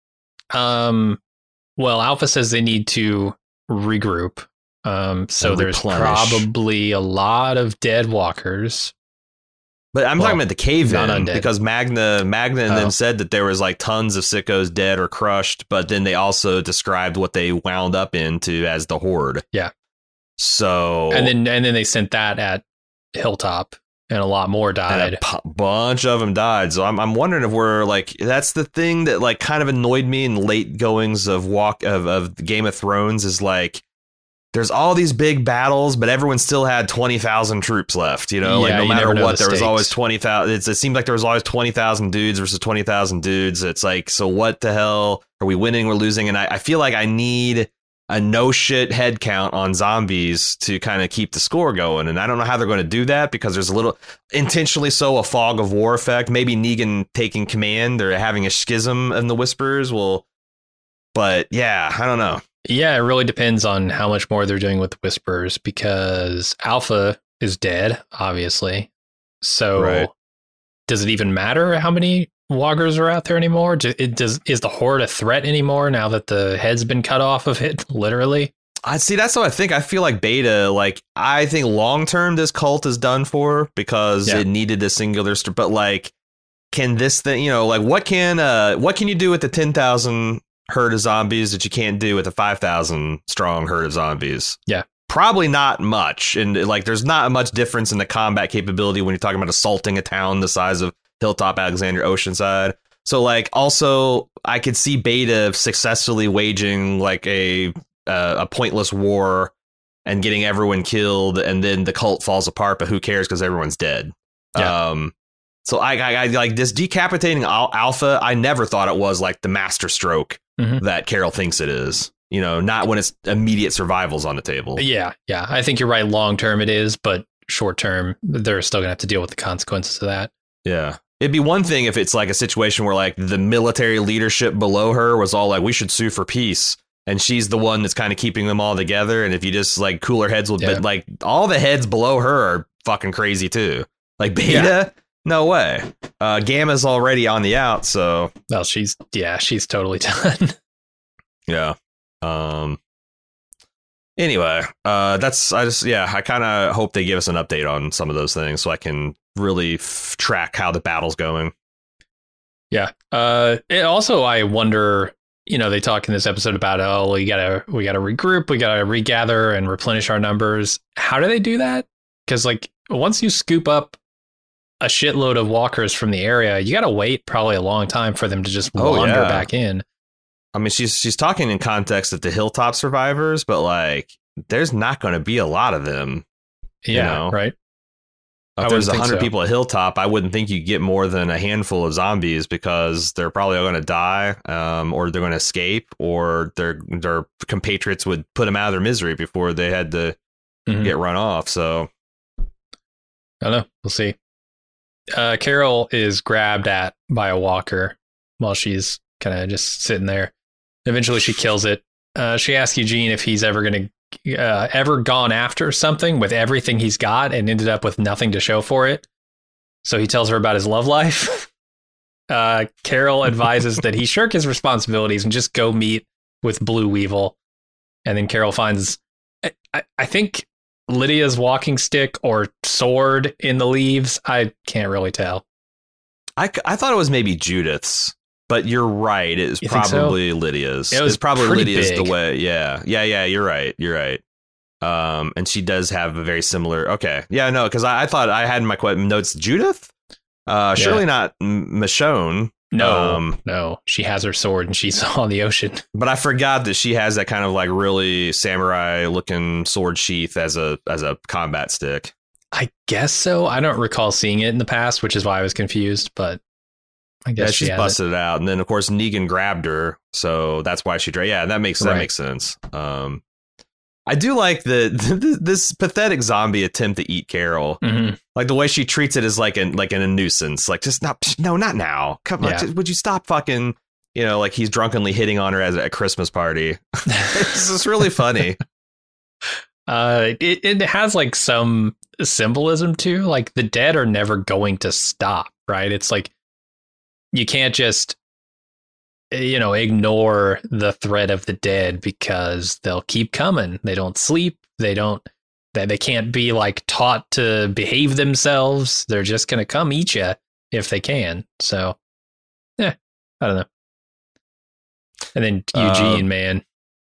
Um. Well, Alpha says they need to regroup. Um, so there's probably a lot of dead walkers. But I'm well, talking about the cave-in because Magna, Magna and oh. them said that there was like tons of sickos dead or crushed, but then they also described what they wound up into as the horde. Yeah. So and then and then they sent that at Hilltop, and a lot more died. A p- bunch of them died. So I'm I'm wondering if we're like that's the thing that like kind of annoyed me in late goings of walk of of Game of Thrones is like. There's all these big battles, but everyone still had twenty thousand troops left. You know, yeah, like no matter what, the there was stakes. always twenty thousand. It seemed like there was always twenty thousand dudes versus twenty thousand dudes. It's like, so what the hell are we winning? We're losing. And I, I feel like I need a no shit head count on zombies to kind of keep the score going. And I don't know how they're going to do that because there's a little intentionally so a fog of war effect. Maybe Negan taking command or having a schism in the Whisperers will. But yeah, I don't know. Yeah, it really depends on how much more they're doing with the Whisperers because Alpha is dead, obviously. So right. Does it even matter how many walkers are out there anymore? Do, it does is the horde a threat anymore now that the head's been cut off of it, literally? I see. That's what I think. I feel like Beta, like, I think long term this cult is done for because yeah. it needed a singular, st- but like, can this thing, you know, like what can uh what can you do with the ten thousand herd of zombies that you can't do with a five thousand strong herd of zombies? Yeah, probably not much. And like, there's not much difference in the combat capability when you're talking about assaulting a town the size of Hilltop, Alexandria, Oceanside. So like, also I could see Beta successfully waging like a uh, a pointless war and getting everyone killed. And then the cult falls apart, but who cares? Because everyone's dead. Yeah. Um, so I, I, I like this decapitating al- Alpha. I never thought it was like the master stroke mm-hmm. that Carol thinks it is, you know, not when it's immediate survivals on the table. Yeah. Yeah. I think you're right. Long term it is, but short term, they're still gonna have to deal with the consequences of that. Yeah. It'd be one thing if it's like a situation where like the military leadership below her was all like, we should sue for peace. And she's the one that's kind of keeping them all together. And if you just like cooler heads with, yeah. but like all the heads below her are fucking crazy too. Like Beta. Yeah. No way. Uh, Gamma's already on the out, so. Well, she's, yeah, she's totally done. Yeah. Um. Anyway, uh, that's, I just, yeah, I kind of hope they give us an update on some of those things so I can really f- track how the battle's going. Yeah. Uh. It also, I wonder, you know, they talk in this episode about, oh, we gotta, we gotta regroup, we gotta regather and replenish our numbers. How do they do that? Because, like, once you scoop up a shitload of walkers from the area, you got to wait probably a long time for them to just oh, wander yeah. back in. I mean, she's she's talking in context of the Hilltop survivors, but like, there's not going to be a lot of them. Yeah, you know? right. If there's a hundred so. people at Hilltop, I wouldn't think you get more than a handful of zombies because they're probably going to die, um, or they're going to escape, or their their compatriots would put them out of their misery before they had to mm-hmm. get run off. So, I don't know. We'll see. Uh, Carol is grabbed at by a walker while she's kind of just sitting there. Eventually she kills it. Uh, she asks Eugene if he's ever going to uh, ever gone after something with everything he's got and ended up with nothing to show for it. So he tells her about his love life. uh, Carol advises that he shirk his responsibilities and just go meet with Blue Weevil. And then Carol finds, I, I, I think, Lydia's walking stick or sword in the leaves. I can't really tell. I, I thought it was maybe Judith's, but you're right. It was you probably so? Lydia's. It was it's probably Lydia's big. the way. Yeah. Yeah. Yeah. You're right. You're right. Um, and she does have a very similar. Okay. Yeah. No, because I, I thought I had in my notes Judith. Uh, surely yeah. not Michonne No, Um, no. She has her sword and she's on the ocean. But I forgot that she has that kind of like really samurai looking sword sheath as a as a combat stick. I guess so. I don't recall seeing it in the past, which is why I was confused. But I guess Yeah, she she's has busted it. out, and then of course Negan grabbed her, so that's why she. Dra- yeah, that makes that Right. makes sense. Um, I do like the this pathetic zombie attempt to eat Carol. it. Mhm. Like the way she treats it is like an like an, a nuisance. Like just not no, not now. Come on, Yeah. just- would you stop fucking? You know, like he's drunkenly hitting on her at a Christmas party. It's just really funny. Uh, it, it has like some symbolism too. Like the dead are never going to stop, right? It's like you can't just, you know, ignore the threat of the dead because they'll keep coming. They don't sleep. They don't. They they can't be like taught to behave themselves. They're just gonna come eat you if they can. So, yeah, I don't know. And then Eugene, Um, man.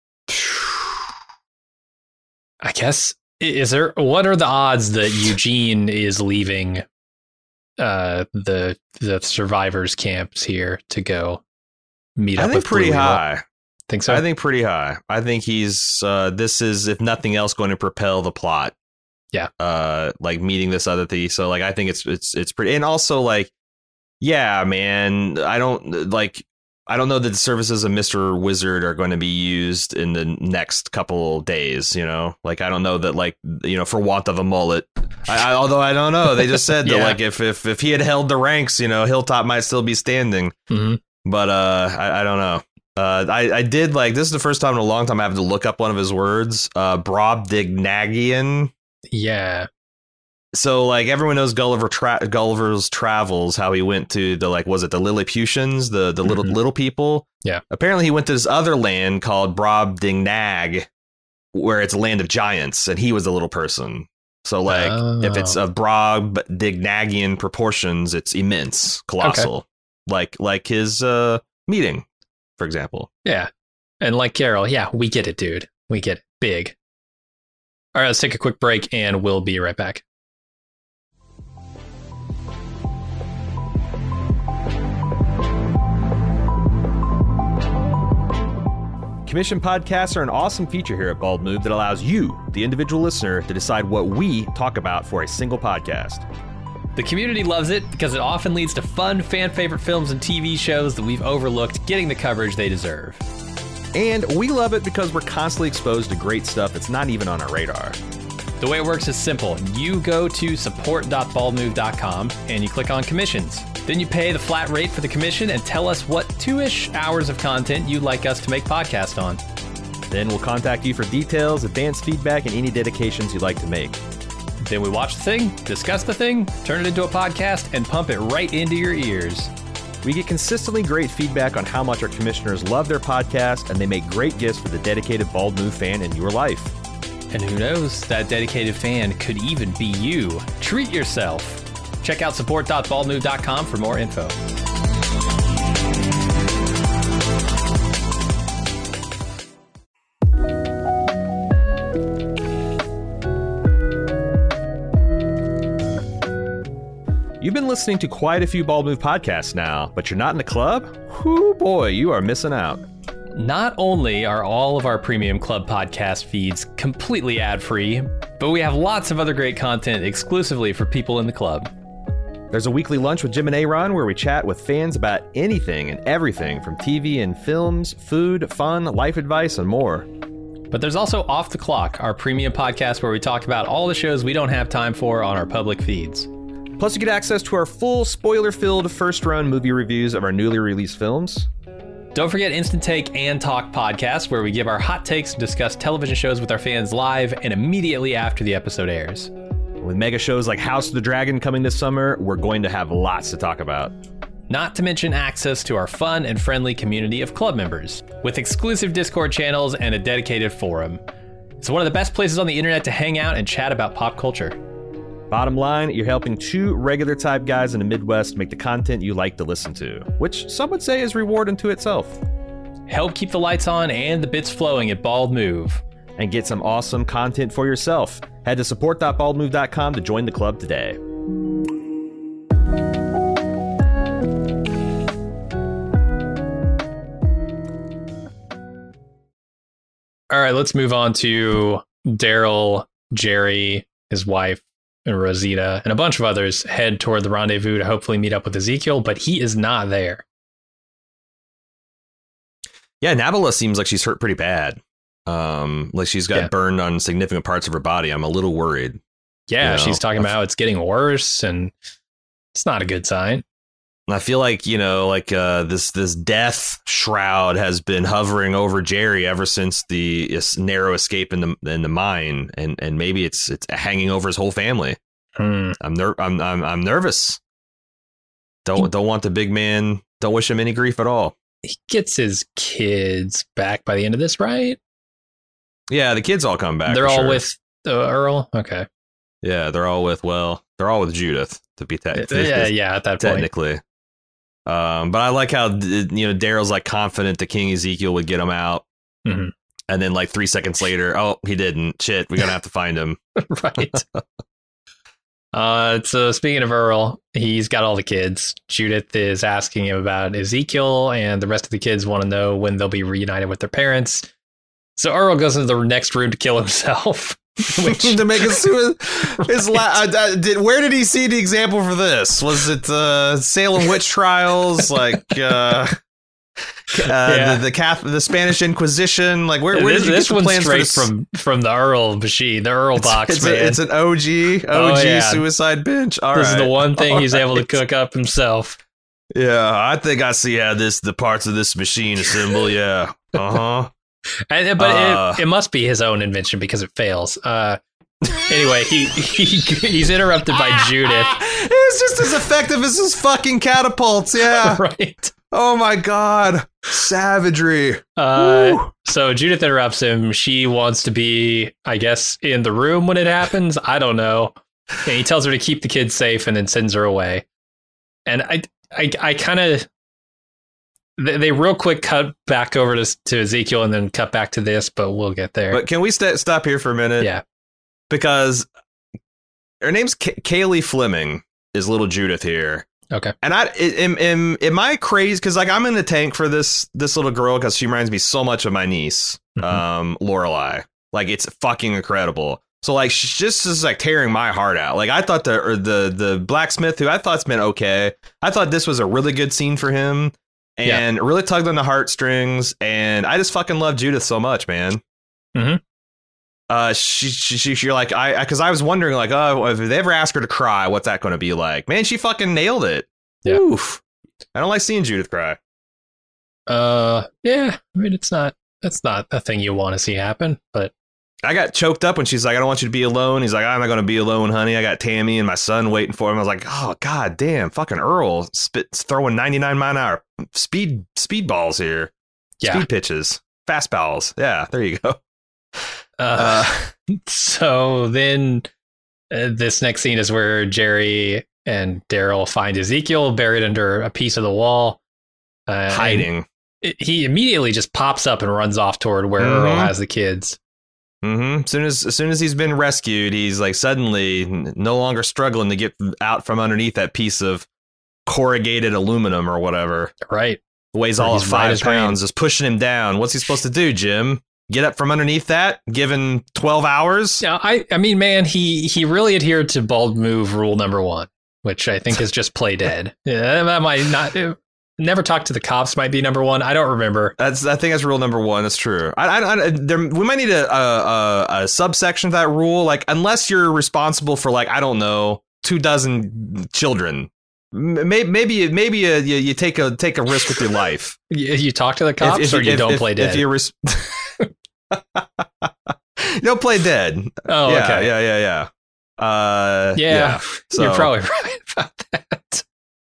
I guess is there what are the odds that Eugene is leaving uh the the survivors camps here to go meet up I think with pretty Blue Evil? high. Think so? I think pretty high. I think he's uh this is if nothing else going to propel the plot. Yeah. Uh like meeting this other thing. So like I think it's it's it's pretty, and also like yeah, man, I don't like I don't know that the services of Mister Wizard are going to be used in the next couple days, you know? Like I don't know that like you know, for want of a mullet. I, I although I don't know. They just said that Yeah. like if if if he had held the ranks, you know, Hilltop might still be standing. Mhm. But uh I, I don't know. Uh, I, I did like this is the first time in a long time I have to look up one of his words, uh, Brobdingnagian. Yeah. So like everyone knows Gulliver tra- Gulliver's Travels, how he went to the like was it the Lilliputians, the the little Mhm. little people. Yeah. Apparently he went to this other land called Brobdingnag, where it's a land of giants, and he was the little person. So like if it's Oh. of Brobdingnagian proportions, it's immense, colossal, like like his uh, meeting, for example. Yeah. And like Carol, yeah, we get it, dude. We get it. Big. All right, let's take a quick break and we'll be right back. Commission podcasts are an awesome feature here at Bald Move that allows you, the individual listener, to decide what we talk about for a single podcast. The community loves it because it often leads to fun, fan-favorite films and T V shows that we've overlooked getting the coverage they deserve. And we love it because we're constantly exposed to great stuff that's not even on our radar. The way it works is simple. You go to support dot bald move dot com and you click on commissions. Then you pay the flat rate for the commission and tell us what two-ish hours of content you'd like us to make podcast on. Then we'll contact you for details, advanced feedback, and any dedications you'd like to make. Then we watch the thing, discuss the thing, turn it into a podcast, and pump it right into your ears. We get consistently great feedback on how much our commissioners love their podcast, and they make great gifts for the dedicated Bald Move fan in your life. And who knows, that dedicated fan could even be you. Treat yourself. Check out support dot bald move dot com for more info. You've been listening to quite a few Bald Move podcasts now, but you're not in the club? Whoo boy, you are missing out. Not only are all of our premium club podcast feeds completely ad-free, but we have lots of other great content exclusively for people in the club. There's a weekly lunch with Jim and Aaron where we chat with fans about anything and everything from T V and films, food, fun, life advice, and more. But there's also Off the Clock, our premium podcast where we talk about all the shows we don't have time for on our public feeds. Plus, you get access to our full spoiler-filled first-run movie reviews of our newly released films. Don't forget Instant Take and Talk podcast, where we give our hot takes and discuss television shows with our fans live and immediately after the episode airs. With mega shows like House of the Dragon coming this summer, we're going to have lots to talk about. Not to mention access to our fun and friendly community of club members, with exclusive Discord channels and a dedicated forum. It's one of the best places on the internet to hang out and chat about pop culture. Bottom line, you're helping two regular type guys in the Midwest make the content you like to listen to, which some would say is reward unto itself. Help keep the lights on and the bits flowing at Bald Move. And get some awesome content for yourself. Head to support dot bald move dot com to join the club today. right, let's move on to Daryl, Jerry, his wife, and Rosita, and a bunch of others head toward the rendezvous to hopefully meet up with Ezekiel, but he is not there. Yeah, Nabila seems like she's hurt pretty bad. Um, like she's got Yeah. burned on significant parts of her body. I'm a little worried. Yeah, You know, she's talking about how it's getting worse, and it's not a good sign. And I feel like, you know, like uh, this this death shroud has been hovering over Jerry ever since the is- narrow escape in the in the mine, and and maybe it's it's hanging over his whole family. Hmm. I'm ner- I'm I'm I'm nervous. Don't don't want the big man. Don't wish him any grief at all. He gets his kids back by the end of this, right? Yeah, the kids all come back. They're for all sure. with uh, Earl? Okay. Yeah, they're all with. Well, they're all with Judith to be te- Yeah, yeah, at that point. technically. Um, but I like how d- you know Daryl's like confident the King Ezekiel would get him out, Mhm. and then like three seconds later, oh, he didn't. Shit, we're gonna have to find him. Right. Uh, so speaking of Earl, he's got all the kids. Judith is asking him about Ezekiel, and the rest of the kids want to know when they'll be reunited with their parents. So Earl goes into the next room to kill himself. Which, to make his, his la- uh, uh, did, where did he see the example for this? Was it uh, Salem witch trials, like uh, uh, Yeah. the the, Catholic, the Spanish Inquisition? Like where, where this did you this get the one's plans for straight this? from from the Earl machine, the Earl box. It's, man. a, it's an O G O G Oh, yeah. suicide bench. All this right. is the one thing All he's able to right. cook up himself. Yeah, I think I see how this the parts of this machine assemble. Yeah, uh huh. And, but Uh. it, it must be his own invention because it fails. Uh, anyway, he, he he's interrupted by Judith. It's just as effective as his fucking catapults. Yeah. Right. Oh my god, savagery. Uh, Woo. so Judith interrupts him. She wants to be, I guess, in the room when it happens. I don't know. And he tells her to keep the kids safe and then sends her away. And I, I, I kind of, they, they real quick cut back over to, to Ezekiel and then cut back to this, but we'll get there. But can we st- stop here for a minute? Yeah. Because her name's K- Kaylee Fleming is little Judith here. Okay. And I am am am I crazy? Because like I'm in the tank for this this little girl because she reminds me so much of my niece, Mhm. um, Lorelai. Like it's fucking incredible. So like she's just is like tearing my heart out. Like I thought the or the the blacksmith who I thought's been okay. I thought this was a really good scene for him and it really tugged on the heartstrings. And I just fucking love Judith so much, man. Mhm. Uh, she, she, she, you're like, I, because I, I was wondering, like, oh, if they ever ask her to cry, what's that going to be like? Man, she fucking nailed it. Yeah. Oof. I don't like seeing Judith cry. Uh, yeah. I mean, it's not, that's not a thing you want to see happen, but I got choked up when she's like, I don't want you to be alone. He's like, I'm not going to be alone, honey. I got Tammy and my son waiting for him. I was like, oh, god damn, fucking Earl spit, throwing ninety-nine mile an hour speed, speed balls here. yeah. Speed pitches, fastballs. Yeah, there you go. Uh, so then uh, this next scene is where Jerry and Daryl find Ezekiel buried under a piece of the wall. Uh, Hiding. and He immediately just pops up and runs off toward where Mhm. Earl has the kids. Mm-hmm. As soon as, as soon as he's been rescued, he's like suddenly n- no longer struggling to get out from underneath that piece of corrugated aluminum or whatever. Right. Weighs Or all of he's right five as rain. pounds, is pushing him down. What's he supposed to do, Jim? Get up from underneath that? Given twelve hours? Yeah. I, I mean, man, he, he really adhered to bald move rule number one, which I think is just play dead. Yeah, that might not, uh, never talk to the cops might be number one. I don't remember. That's I think that's rule number one. That's true. I, I, I there, we might need a, a, a, a subsection of that rule. Like unless you're responsible for like I don't know two dozen children, maybe maybe maybe a, you, you take a take a risk with your life. You, you talk to the cops If- if or you if- don't if- play dead? If you res- don't play dead. oh, yeah, okay. yeah, yeah, yeah. Uh, Yeah, So- you're probably right about that.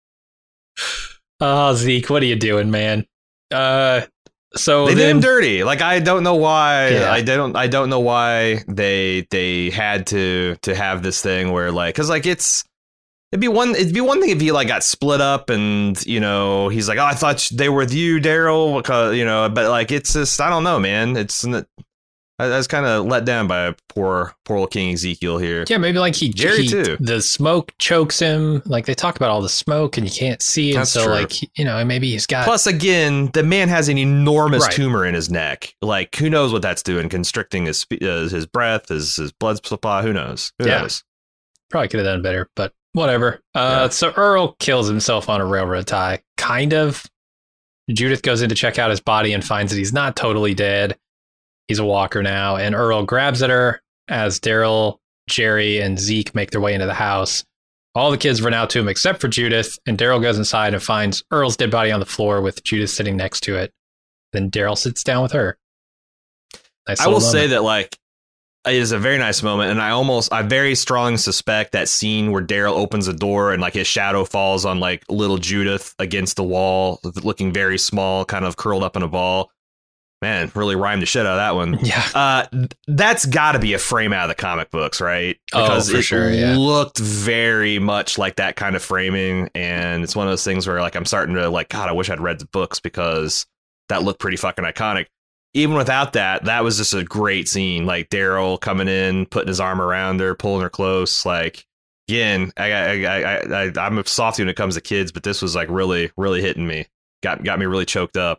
Oh, Zeke, what are you doing, man? Uh, so they did then, him dirty. Like I don't know why. Yeah. I don't. I don't know why they they had to to have this thing where like because like it's it'd be one it'd be one thing if he like got split up and you know he's like oh I thought they were with you Daryl because you know but like it's just I don't know man it's n- I, I was kind of let down by poor, poor little King Ezekiel here. Yeah, maybe like he, Jerry he too. The smoke chokes him. Like they talk about all the smoke and you can't see. And That's so true. like, you know, maybe he's got. Plus, again, the man has an enormous Right. tumor in his neck. Like, who knows what that's doing? Constricting his spe- uh, his breath, his his blood supply. Who knows? Who Yeah. knows? Probably could have done better, but whatever. Uh, Yeah. So Earl kills himself on a railroad tie. Kind of. Judith goes in to check out his body and finds that he's not totally dead. He's a walker now. And Earl grabs at her as Daryl, Jerry, and Zeke make their way into the house. All the kids run out to him except for Judith. And Daryl goes inside and finds Earl's dead body on the floor with Judith sitting next to it. Then Daryl sits down with her. Nice I will little say moment. that, like, it is a very nice moment, and I almost, I very strongly suspect that scene where Daryl opens the door and like his shadow falls on like little Judith against the wall, looking very small, kind of curled up in a ball. Man, really rhymed the shit out of that one. Yeah. Uh, th- that's got to be a frame out of the comic books, right? Oh, Because for it sure, yeah. looked very much like that kind of framing, and it's one of those things where like I'm starting to like, God, I wish I'd read the books because that looked pretty fucking iconic. Even without that, that was just a great scene. Like Daryl coming in, putting his arm around her, pulling her close. Like, again, I, I, I, I, I'm a softy when it comes to kids, but this was like really, really hitting me. Got, got me really choked up.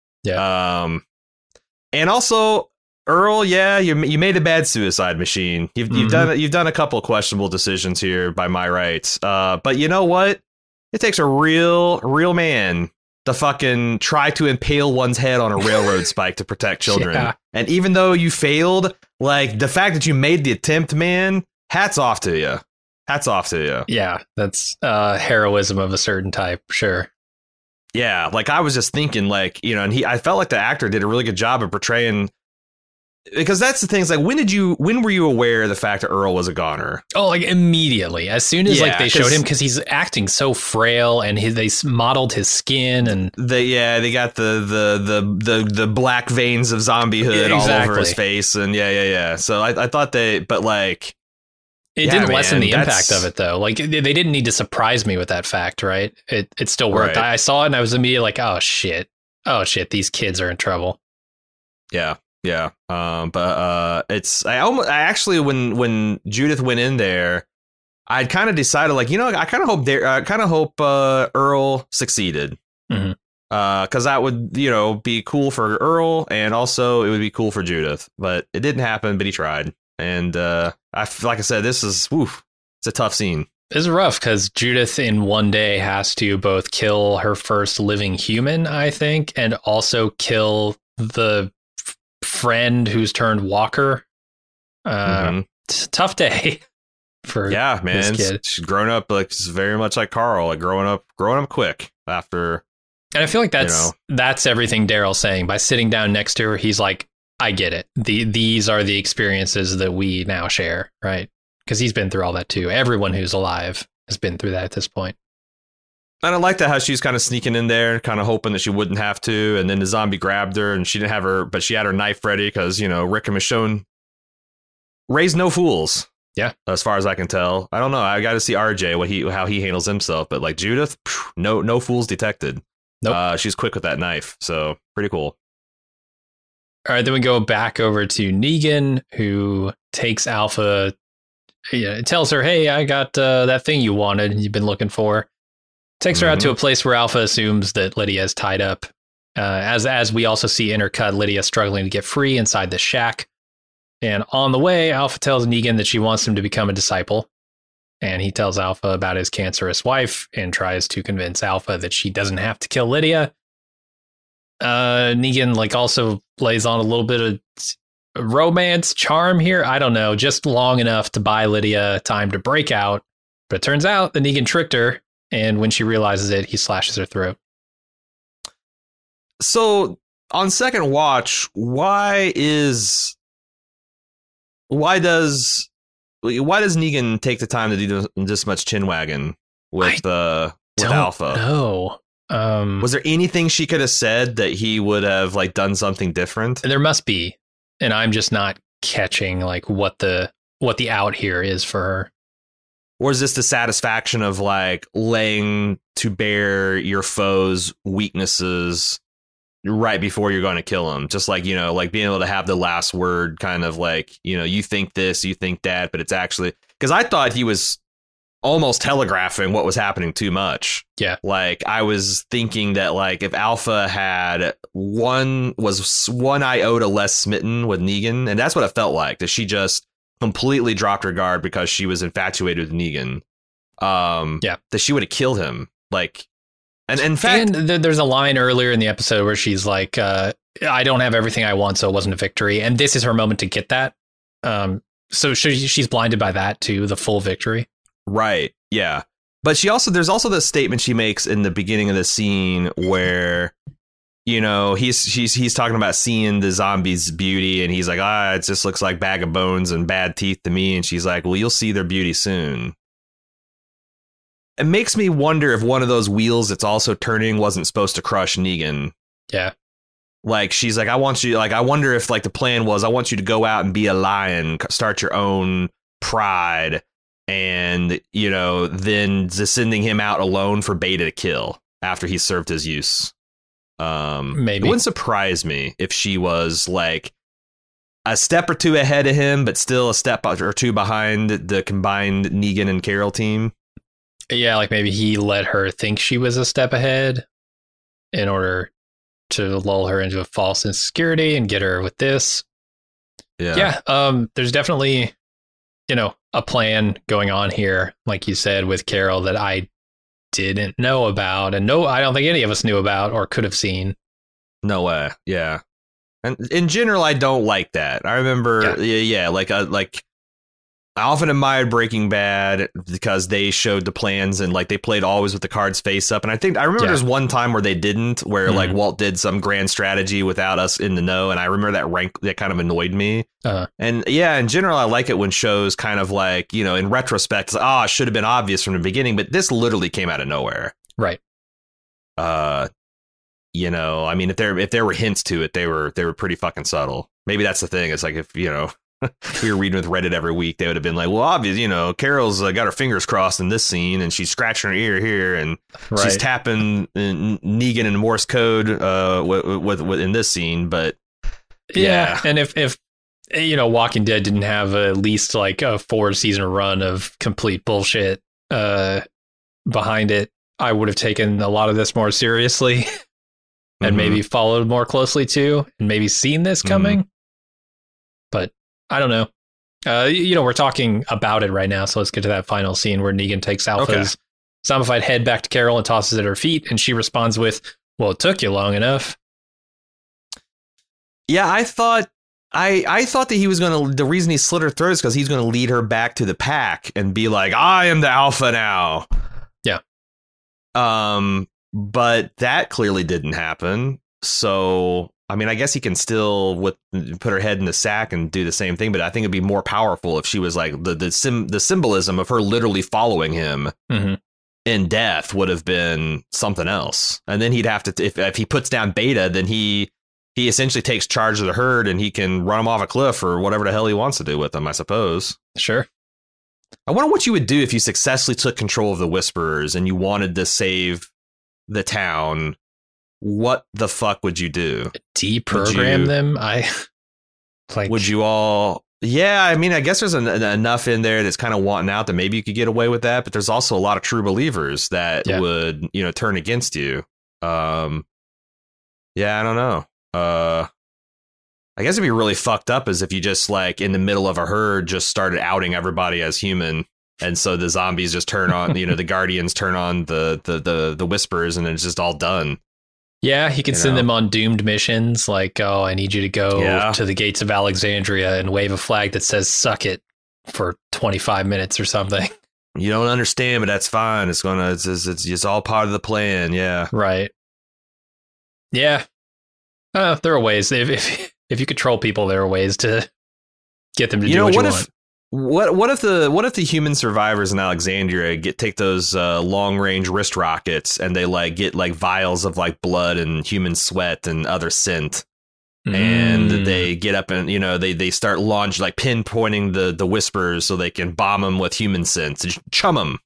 Yeah. Um, and also Earl, yeah, you you made a bad suicide machine. You've you've Mhm. done you've done a couple questionable decisions here by my rights. Uh, but you know what? It takes a real, real man to fucking try to impale one's head on a railroad spike to protect children. Yeah. And even though you failed, like the fact that you made the attempt, man, hats off to you. Hats off to you. Yeah. That's uh, heroism of a certain type. Sure. Yeah, like I was just thinking, like, you know, and he, I felt like the actor did a really good job of portraying, because that's the thing. It's like, when did you, when were you aware of the fact that Earl was a goner? Oh, like immediately, as soon as Yeah, like they showed 'cause- him, because he's acting so frail, and he, they s- modeled his skin, and They, yeah, they got the the the the, the black veins of zombiehood Yeah, all over his exactly. face, and yeah, yeah, yeah. So I, I thought they, but like, it Yeah, didn't lessen man, the impact that's- of it though. Like they they didn't need to surprise me with that fact, right? It it still worked. Right. I, I saw it and I was immediately like, oh shit, oh shit, these kids are in trouble. yeah, yeah. Um, but uh, it's I almost I actually when when Judith went in there, I'd kind of decided like, you know, I kind of hope they I kind of hope uh, Earl succeeded. Mhm. Uh, because that would, you know, be cool for Earl, and also it would be cool for Judith. But it didn't happen. But he tried, and uh, I like I said, this is woof. It's a tough scene. This is rough because Judith in one day has to both kill her first living human, I think, and also kill the f- friend who's turned walker. Uh, Mhm. t- tough day for Yeah, man, this kid. she's grown up like she's very much like Carl, like growing up, growing up quick after. And I feel like that's You that's everything Daryl's saying. By sitting down next to her, he's like, I get it. The these are the experiences that we now share, right? Because he's been through all that too. Everyone who's alive has been through that at this point. And I like that how she's kind of sneaking in there, kind of hoping that she wouldn't have to, and then the zombie grabbed her, and she didn't have her, but she had her knife ready because you know Rick and Michonne raised no fools. Yeah, as far as I can tell. I don't know. I got to see R J what he how he handles himself, but like Judith, phew, no no fools detected. Nope. Uh, she's quick with that knife, so pretty cool. All right, then we go back over to Negan, who takes Alpha. Yeah, tells her, "Hey, I got uh, that thing you wanted, you've been looking for." Takes her out to a place where Alpha assumes that Lydia is tied up. Uh, as as we also see intercut Lydia struggling to get free inside the shack. And on the way, Alpha tells Negan that she wants him to become a disciple. And he tells Alpha about his cancerous wife and tries to convince Alpha that she doesn't have to kill Lydia. Uh, Negan like also lays on a little bit of romance charm here. I don't know, just long enough to buy Lydia time to break out. But it turns out that Negan tricked her. And when she realizes it, he slashes her throat. So on second watch, why is why does why does Negan take the time to do this much chin wagging with uh with Don't Alpha? know. Um, Was there anything she could have said that he would have like done something different? there must be, and I'm just not catching like what the what the out here is for her. Or is this the satisfaction of like laying to bear your foe's weaknesses right before you're going to kill him. Just like, you know, like being able to have the last word, kind of like, you know, you think this, you think that, but it's actually, because I thought he was almost telegraphing what was happening too much. Yeah. Like I was thinking that like if Alpha had one was one iota less smitten with Negan, and that's what it felt like, that she just completely dropped her guard because she was infatuated with Negan. Um, yeah. That she would have killed him. Like, and, and in fact, and th- there's a line earlier in the episode where she's like, uh, I don't have everything I want, so it wasn't a victory. And this is her moment to get that. Um, so she, she's blinded by that too, the full victory. Right. Yeah. But she also, there's also this statement she makes in the beginning of the scene where, you know, he's she's he's talking about seeing the zombie's beauty, and he's like, ah, it just looks like bag of bones and bad teeth to me. And she's like, well, you'll see their beauty soon. It makes me wonder if one of those wheels that's also turning wasn't supposed to crush Negan. Yeah. Like, she's like, I want you, like, I wonder if like the plan was, I want you to go out and be a lion, start your own pride. And, you know, then just sending him out alone for Beta to kill after he served his use. Um, Maybe. It wouldn't surprise me if she was like a step or two ahead of him, but still a step or two behind the combined Negan and Carol team. Yeah, like maybe he let her think she was a step ahead in order to lull her into a false insecurity and get her with this. Yeah. Yeah. Um, there's definitely, you know, a plan going on here, like you said, with Carol that I didn't know about, and no, I don't think any of us knew about or could have seen. No way. Yeah. And in general, I don't like that. I remember, yeah, yeah, yeah like, uh, like I often admired Breaking Bad because they showed the plans and like they played always with the cards face up. And I think I remember yeah. there's one time where they didn't, where mm-hmm. like Walt did some grand strategy without us in the know. And I remember that rank that kind of annoyed me. Uh-huh. And yeah, in general, I like it when shows kind of like, you know, in retrospect, oh, like, it should have been obvious from the beginning. But this literally came out of nowhere. Right. Uh, you know, I mean, if there if there were hints to it, they were they were pretty fucking subtle. Maybe that's the thing. It's like if, you know, we were reading with Reddit every week, they would have been like, well, obvious, you know, Carol's uh, got her fingers crossed in this scene and she's scratching her ear here and right. she's tapping Negan in Morse code uh, with, with, with in this scene. But yeah. yeah. And if, if, you know, Walking Dead didn't have at least like a four season run of complete bullshit uh, behind it, I would have taken a lot of this more seriously and mm-hmm. maybe followed more closely too, and maybe seen this coming. Mm-hmm. But I don't know. Uh, you know, we're talking about it right now, so let's get to that final scene where Negan takes Alpha's okay. zombified head back to Carol and tosses it at her feet, and she responds with, well, it took you long enough. Yeah, I thought I, I thought that he was going to, the reason he slit her throat is because he's going to lead her back to the pack and be like, I am the Alpha now. Yeah. Um, but that clearly didn't happen. So, I mean, I guess he can still with put her head in the sack and do the same thing, but I think it'd be more powerful if she was like the the sim, the symbolism of her literally following him mm-hmm. in death would have been something else. And then he'd have to, if, if he puts down Beta, then he he essentially takes charge of the herd and he can run them off a cliff or whatever the hell he wants to do with them, I suppose. Sure. I wonder what you would do if you successfully took control of the Whisperers and you wanted to save the town. What the fuck would you do? Deprogram you, them? I like. Would you all? Yeah, I mean, I guess there's an, an, enough in there that's kind of wanting out that maybe you could get away with that. But there's also a lot of true believers that yeah. would, you know, turn against you. Um, yeah, I don't know. Uh, I guess it'd be really fucked up as if you just like in the middle of a herd just started outing everybody as human. And so the zombies just turn on, you know, the Guardians turn on the the the the Whispers and it's just all done. Yeah, he could you send know? them on doomed missions like, oh, I need you to go yeah. to the gates of Alexandria and wave a flag that says suck it for twenty-five minutes or something. You don't understand, but that's fine. It's going to it's, it's it's all part of the plan. Yeah. Right. Yeah. Uh, there are ways. If, if if you control people, there are ways to get them to you do know, what, what you if, want. What what if the what if the human survivors in Alexandria get take those uh, long range wrist rockets and they like get like vials of like blood and human sweat and other scent mm. and they get up and you know they they start launch like pinpointing the the Whispers so they can bomb them with human scent, chum them.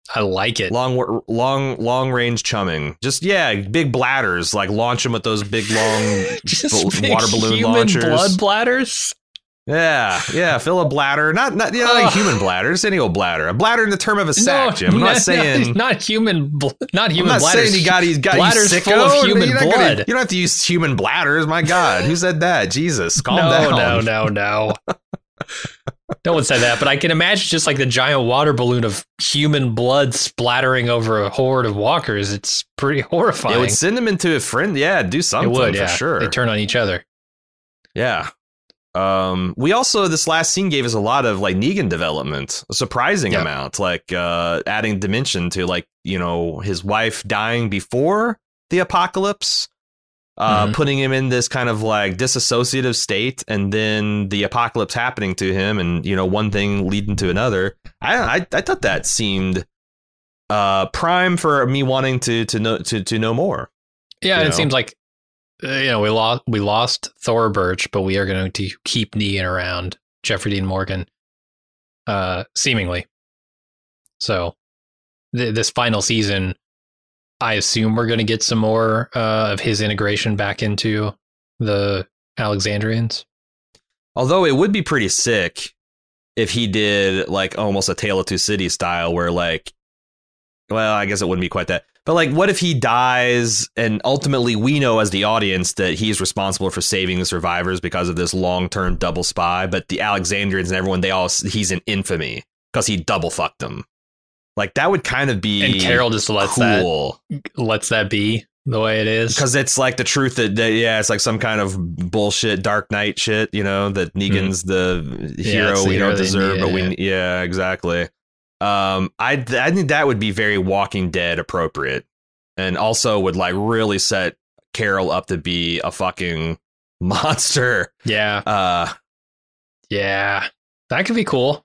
I like it. Long, long, long range chumming. Just yeah, big bladders. Like launch them with those big long Just b- water balloon human launchers. blood bladders. Yeah, yeah. Fill a bladder. Not not you know, like a human bladder. Just any old bladder. A bladder in the term of a sack, Jim. I'm not, not saying not human. Bl- not human. I'm not bladders. saying you got you got bladders you full of human You're not blood. gonna- you don't have to use human bladders. My God, who said that? Jesus, calm no, down. no, no, no. No one said that, but I can imagine just like the giant water balloon of human blood splattering over a horde of walkers. It's pretty horrifying. It would send them into a friend. Yeah, do It something would, for yeah. sure. They turn on each other. Yeah. Um, we also, this last scene gave us a lot of like Negan development, a surprising Yeah. amount, like uh, adding dimension to like, you know, his wife dying before the apocalypse, uh, Mhm. putting him in this kind of like disassociative state, and then the apocalypse happening to him, and, you know, one thing leading to another. I I, I thought that seemed uh, prime for me wanting to to know to, to know more. Yeah, You and it know? seems like uh, you know we lost we lost Thor Birch, but we are going to keep Negan around, Jeffrey Dean Morgan, uh, seemingly. So th- this final season, I assume we're going to get some more uh, of his integration back into the Alexandrians. Although it would be pretty sick if he did like almost a Tale of Two Cities style where like, well, I guess it wouldn't be quite that. But like, what if he dies and ultimately we know as the audience that he's responsible for saving the survivors because of this long term double spy. But the Alexandrians and everyone, they all he's in infamy because he double fucked them. Like that would kind of be And Carol just lets cool. that lets that be the way it is. Because it's like the truth that, that, yeah, it's like some kind of bullshit Dark Knight shit, you know, that Negan's the Yeah, hero it's the we hero don't they deserve, need, but we, yeah. yeah, exactly. Um, I, I think that would be very Walking Dead appropriate, and also would like really set Carol up to be a fucking monster. Yeah, Uh, yeah, that could be cool.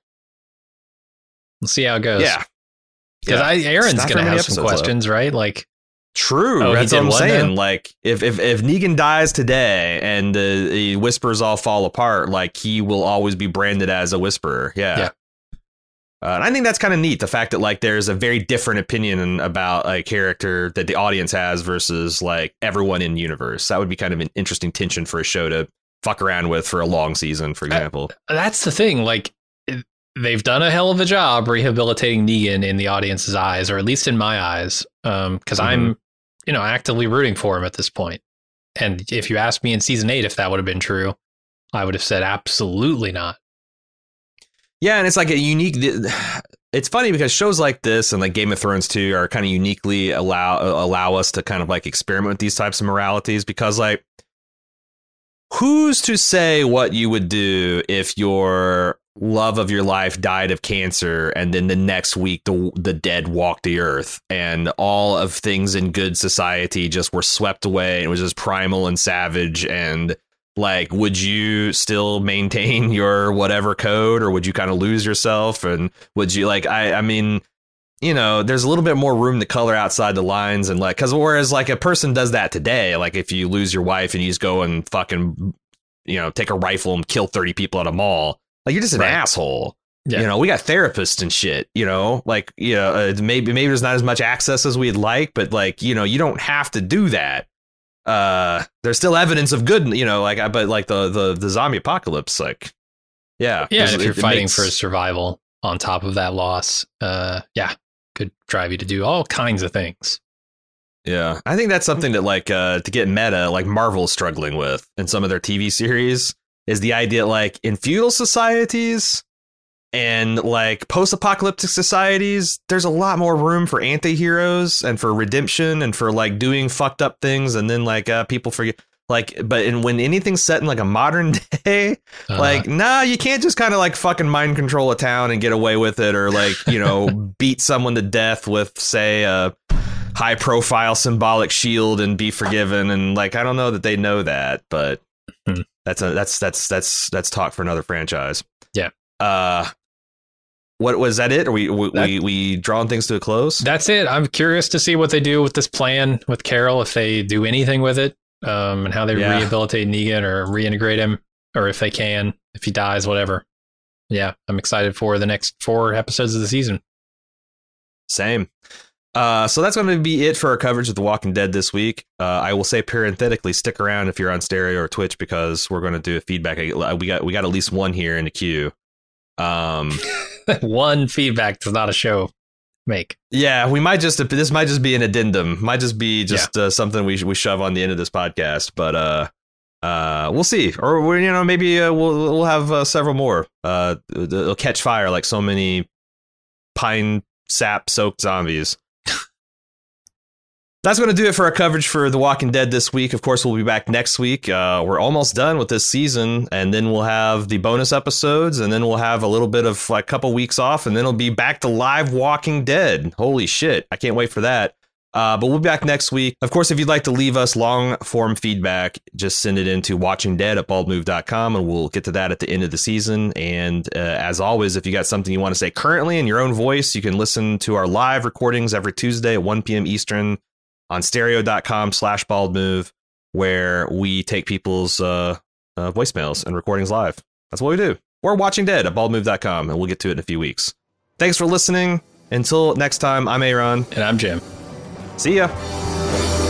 We'll see how it goes. yeah, because yeah. I Aaron's It's not gonna very many have some episodes, though. questions, right? Like, True. Oh, he That's did what I'm what saying. now? Like, if, if if Negan dies today and the, the whispers all fall apart, like he will always be branded as a whisperer. Yeah. Yeah. Uh, and I think that's kind of neat. The fact that like there's a very different opinion about a character that the audience has versus like everyone in universe. That would be kind of an interesting tension for a show to fuck around with for a long season, for example. that's the thing. Like, it- they've done a hell of a job rehabilitating Negan in the audience's eyes, or at least in my eyes, um, because Mhm. I'm, you know, actively rooting for him at this point. And if you asked me in season eight if that would have been true, I would have said absolutely not. Yeah, and it's like a unique. It's funny because shows like this and like Game of Thrones too are kind of uniquely allow allow us to kind of like experiment with these types of moralities, because like, who's to say what you would do if your love of your life died of cancer and then the next week the the dead walked the earth and all of things in good society just were swept away and it was just primal and savage, and like, would you still maintain your whatever code, or would you kind of lose yourself? And would you like, I, I mean, you know, there's a little bit more room to color outside the lines, and like, because whereas like a person does that today, like if you lose your wife and you just go and fucking, you know, take a rifle and kill thirty people at a mall, like you're just an Right. asshole. Yeah. You know, we got therapists and shit, you know, like, you know, uh, maybe, maybe there's not as much access as we'd like, but like, you know, you don't have to do that. Uh, there's still evidence of good, you know, like, I but like the, the, the zombie apocalypse, like, yeah. Yeah, there's- and if you're it- it fighting makes- for survival on top of that loss, uh, yeah, could drive you to do all kinds of things. Yeah, I think that's something that like uh, to get meta, like Marvel's struggling with in some of their T V series, is the idea like in feudal societies and like post-apocalyptic societies, there's a lot more room for anti-heroes and for redemption and for like doing fucked up things, and then like uh, people forget. Like, but in, when anything's set in like a modern day, Uh, like, nah, you can't just kind of like fucking mind control a town and get away with it, or like, you know, beat someone to death with, say, a high profile symbolic shield and be forgiven. And like, I don't know that they know that, but Hmm. that's a that's that's that's that's talk for another franchise. Yeah. Uh, what was that? It? Are we we That- we, we drawing things to a close? that's it. I'm curious to see what they do with this plan with Carol, if they do anything with it, um, and how they Yeah. rehabilitate Negan or reintegrate him, or if they can, if he dies, whatever. Yeah, I'm excited for the next four episodes of the season. Same. Uh, so that's going to be it for our coverage of The Walking Dead this week. Uh, I will say parenthetically, stick around if you're on Stereo or Twitch because we're going to do a feedback. We got we got at least one here in the queue. Um, one feedback does not a show make. Yeah, we might just this might just be an addendum. Might just be just yeah. uh, something we we shove on the end of this podcast. But uh, uh, we'll see. Or you know maybe uh, we'll we'll have uh, several more. Uh, it'll catch fire like so many pine sap soaked zombies. That's going to do it for our coverage for The Walking Dead this week. Of course, we'll be back next week. Uh, we're almost done with this season, and then we'll have the bonus episodes, and then we'll have a little bit of like a couple weeks off, and then it'll be back to live Walking Dead. Holy shit. I can't wait for that. Uh, but we'll be back next week. Of course, if you'd like to leave us long form feedback, just send it into watching dead at bald move dot com, and we'll get to that at the end of the season. And uh, as always, if you got something you want to say currently in your own voice, you can listen to our live recordings every Tuesday at one p.m. Eastern on stereo.com slash bald move, where we take people's uh, uh, voicemails and recordings live. That's what we do. Or watching dead at bald move dot com, and we'll get to it in a few weeks. Thanks for listening. Until next time, I'm Aaron. And I'm Jim. See ya.